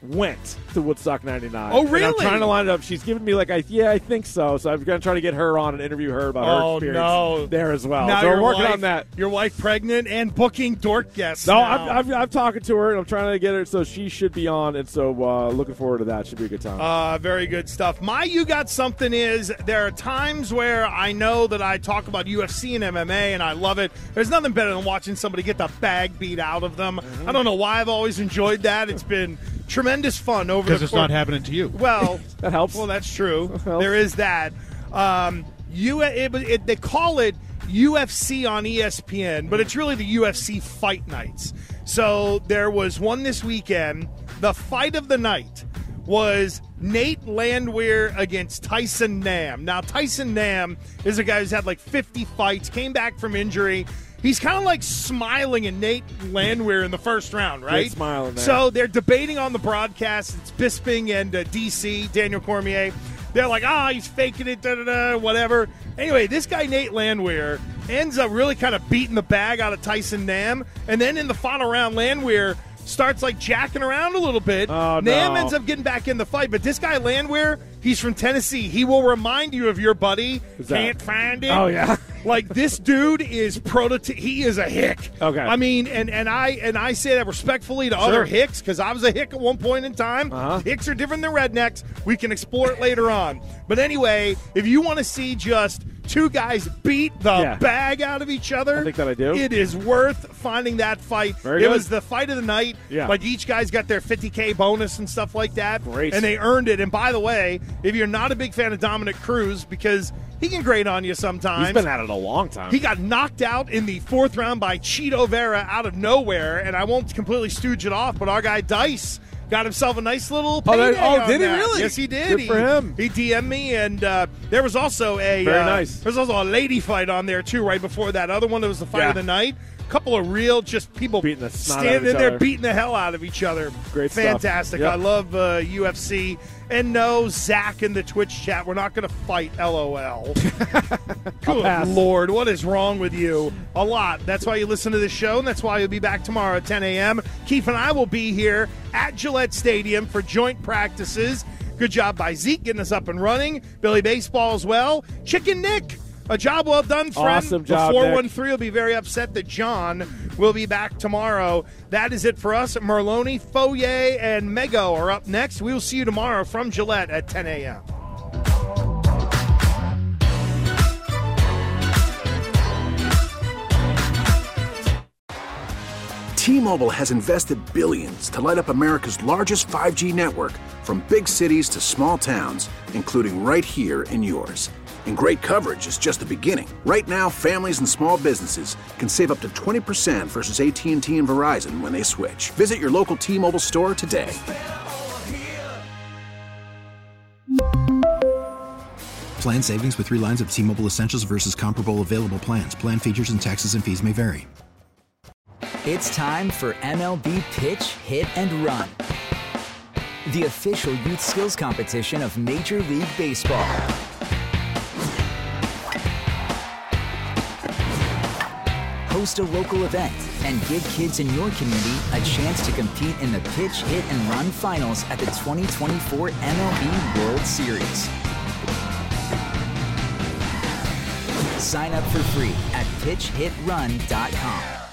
[SPEAKER 16] went to Woodstock ninety-nine.
[SPEAKER 17] Oh, really?
[SPEAKER 16] And I'm trying to line it up. She's giving me like, I, yeah, I think so. So I'm going to try to get her on and interview her about
[SPEAKER 17] oh,
[SPEAKER 16] her experience
[SPEAKER 17] no.
[SPEAKER 16] there as well.
[SPEAKER 17] Now
[SPEAKER 16] so we're working
[SPEAKER 17] wife,
[SPEAKER 16] on that.
[SPEAKER 17] Your wife pregnant and booking dork guests.
[SPEAKER 16] No,
[SPEAKER 17] now.
[SPEAKER 16] I'm, I'm, I'm talking to her, and I'm trying to get her, so she should be on, and so uh, looking forward to that. Should be a good time.
[SPEAKER 17] Uh, very good stuff. My You Got Something is, there are times where I know that I talk about U F C and M M A, and I love it. There's nothing better than watching somebody get the bag beat out of them. Mm-hmm. I don't know why I've always enjoyed that. It's been tremendous fun over the
[SPEAKER 19] because it's not happening to you.
[SPEAKER 17] Well,
[SPEAKER 16] that helps.
[SPEAKER 17] Well, that's true. There is that. Um, you, it, it, they call it U F C on E S P N, but it's really the U F C Fight Nights. So there was one this weekend. The fight of the night was Nate Landwehr against Tyson Nam. Now, Tyson Nam is a guy who's had like fifty fights, came back from injury. He's kind of like smiling at Nate Landwehr in the first round, right?
[SPEAKER 16] Good smiling there.
[SPEAKER 17] So they're debating on the broadcast. It's Bisping and uh, D C, Daniel Cormier. They're like, ah, oh, he's faking it, da-da-da, whatever. Anyway, this guy, Nate Landwehr, ends up really kind of beating the bag out of Tyson Nam. And then in the final round, Landwehr starts like jacking around a little bit.
[SPEAKER 16] Oh,
[SPEAKER 17] Nam
[SPEAKER 16] no.
[SPEAKER 17] ends up getting back in the fight. But this guy, Landwehr, he's from Tennessee. He will remind you of your buddy. Can't find it.
[SPEAKER 16] Oh, yeah.
[SPEAKER 17] Like, this dude is prototype. He is a hick.
[SPEAKER 16] Okay.
[SPEAKER 17] I mean, and, and I and I say that respectfully to
[SPEAKER 16] Sure.
[SPEAKER 17] other hicks, because I was a hick at one point in time.
[SPEAKER 16] Uh-huh.
[SPEAKER 17] Hicks are different than rednecks. We can explore it later on. But anyway, if you want to see just two guys beat the
[SPEAKER 16] Yeah.
[SPEAKER 17] bag out of each other,
[SPEAKER 16] I think that I do.
[SPEAKER 17] it is worth finding that fight.
[SPEAKER 16] Very
[SPEAKER 17] it
[SPEAKER 16] good.
[SPEAKER 17] was the fight of the night.
[SPEAKER 16] Yeah.
[SPEAKER 17] Like, each guy's got their fifty K bonus and stuff like that.
[SPEAKER 16] Great.
[SPEAKER 17] And they earned it. And by the way, if you're not a big fan of Dominic Cruz, because he can grate on you sometimes.
[SPEAKER 16] He's been at it a long time.
[SPEAKER 17] He got knocked out in the fourth round by Cheeto Vera out of nowhere, and I won't completely stooge it off, but our guy Dice got himself a nice little
[SPEAKER 16] Oh,
[SPEAKER 17] payday
[SPEAKER 16] that- oh,
[SPEAKER 17] on
[SPEAKER 16] did he
[SPEAKER 17] that.
[SPEAKER 16] really?
[SPEAKER 17] Yes, he did.
[SPEAKER 16] Good
[SPEAKER 17] he,
[SPEAKER 16] for him.
[SPEAKER 17] He D M'd me, and uh, there was also a
[SPEAKER 16] Very
[SPEAKER 17] uh,
[SPEAKER 16] nice.
[SPEAKER 17] There's also a lady fight on there too, right before that other one. That was the fight
[SPEAKER 16] Yeah.
[SPEAKER 17] of the night. Couple of real just people
[SPEAKER 16] Beating the snot out of
[SPEAKER 17] standing
[SPEAKER 16] each
[SPEAKER 17] there
[SPEAKER 16] other.
[SPEAKER 17] beating the hell out of each other.
[SPEAKER 16] Great stuff.
[SPEAKER 17] Fantastic.
[SPEAKER 16] Yep.
[SPEAKER 17] I love uh, U F C. And no, Zach in the Twitch chat, we're not going to fight, LOL. Good
[SPEAKER 16] pass.
[SPEAKER 17] Lord, what is wrong with you? A lot. That's why you listen to this show, and that's why you'll be back tomorrow at ten a.m. Keith and I will be here at Gillette Stadium for joint practices. Good job by Zeke getting us up and running. Billy Baseball as well. Chicken Nick, a job well done, friend.
[SPEAKER 16] Awesome job,
[SPEAKER 17] The four one
[SPEAKER 16] Nick.
[SPEAKER 17] three will be very upset that John will be back tomorrow. That is it for us. Merloni, Foyer, and Mego are up next. We will see you tomorrow from Gillette at ten a.m.
[SPEAKER 4] T-Mobile has invested billions to light up America's largest five G network, from big cities to small towns, including right here in yours. And great coverage is just the beginning. Right now, families and small businesses can save up to twenty percent versus A T and T and Verizon when they switch. Visit your local T-Mobile store today.
[SPEAKER 5] Plan savings with three lines of T-Mobile Essentials versus comparable available plans. Plan features and taxes and fees may vary.
[SPEAKER 20] It's time for M L B Pitch, Hit, and Run, the official youth skills competition of Major League Baseball. Host a local event and give kids in your community a chance to compete in the Pitch, Hit, and Run finals at the twenty twenty-four M L B World Series. Sign up for free at pitch hit run dot com.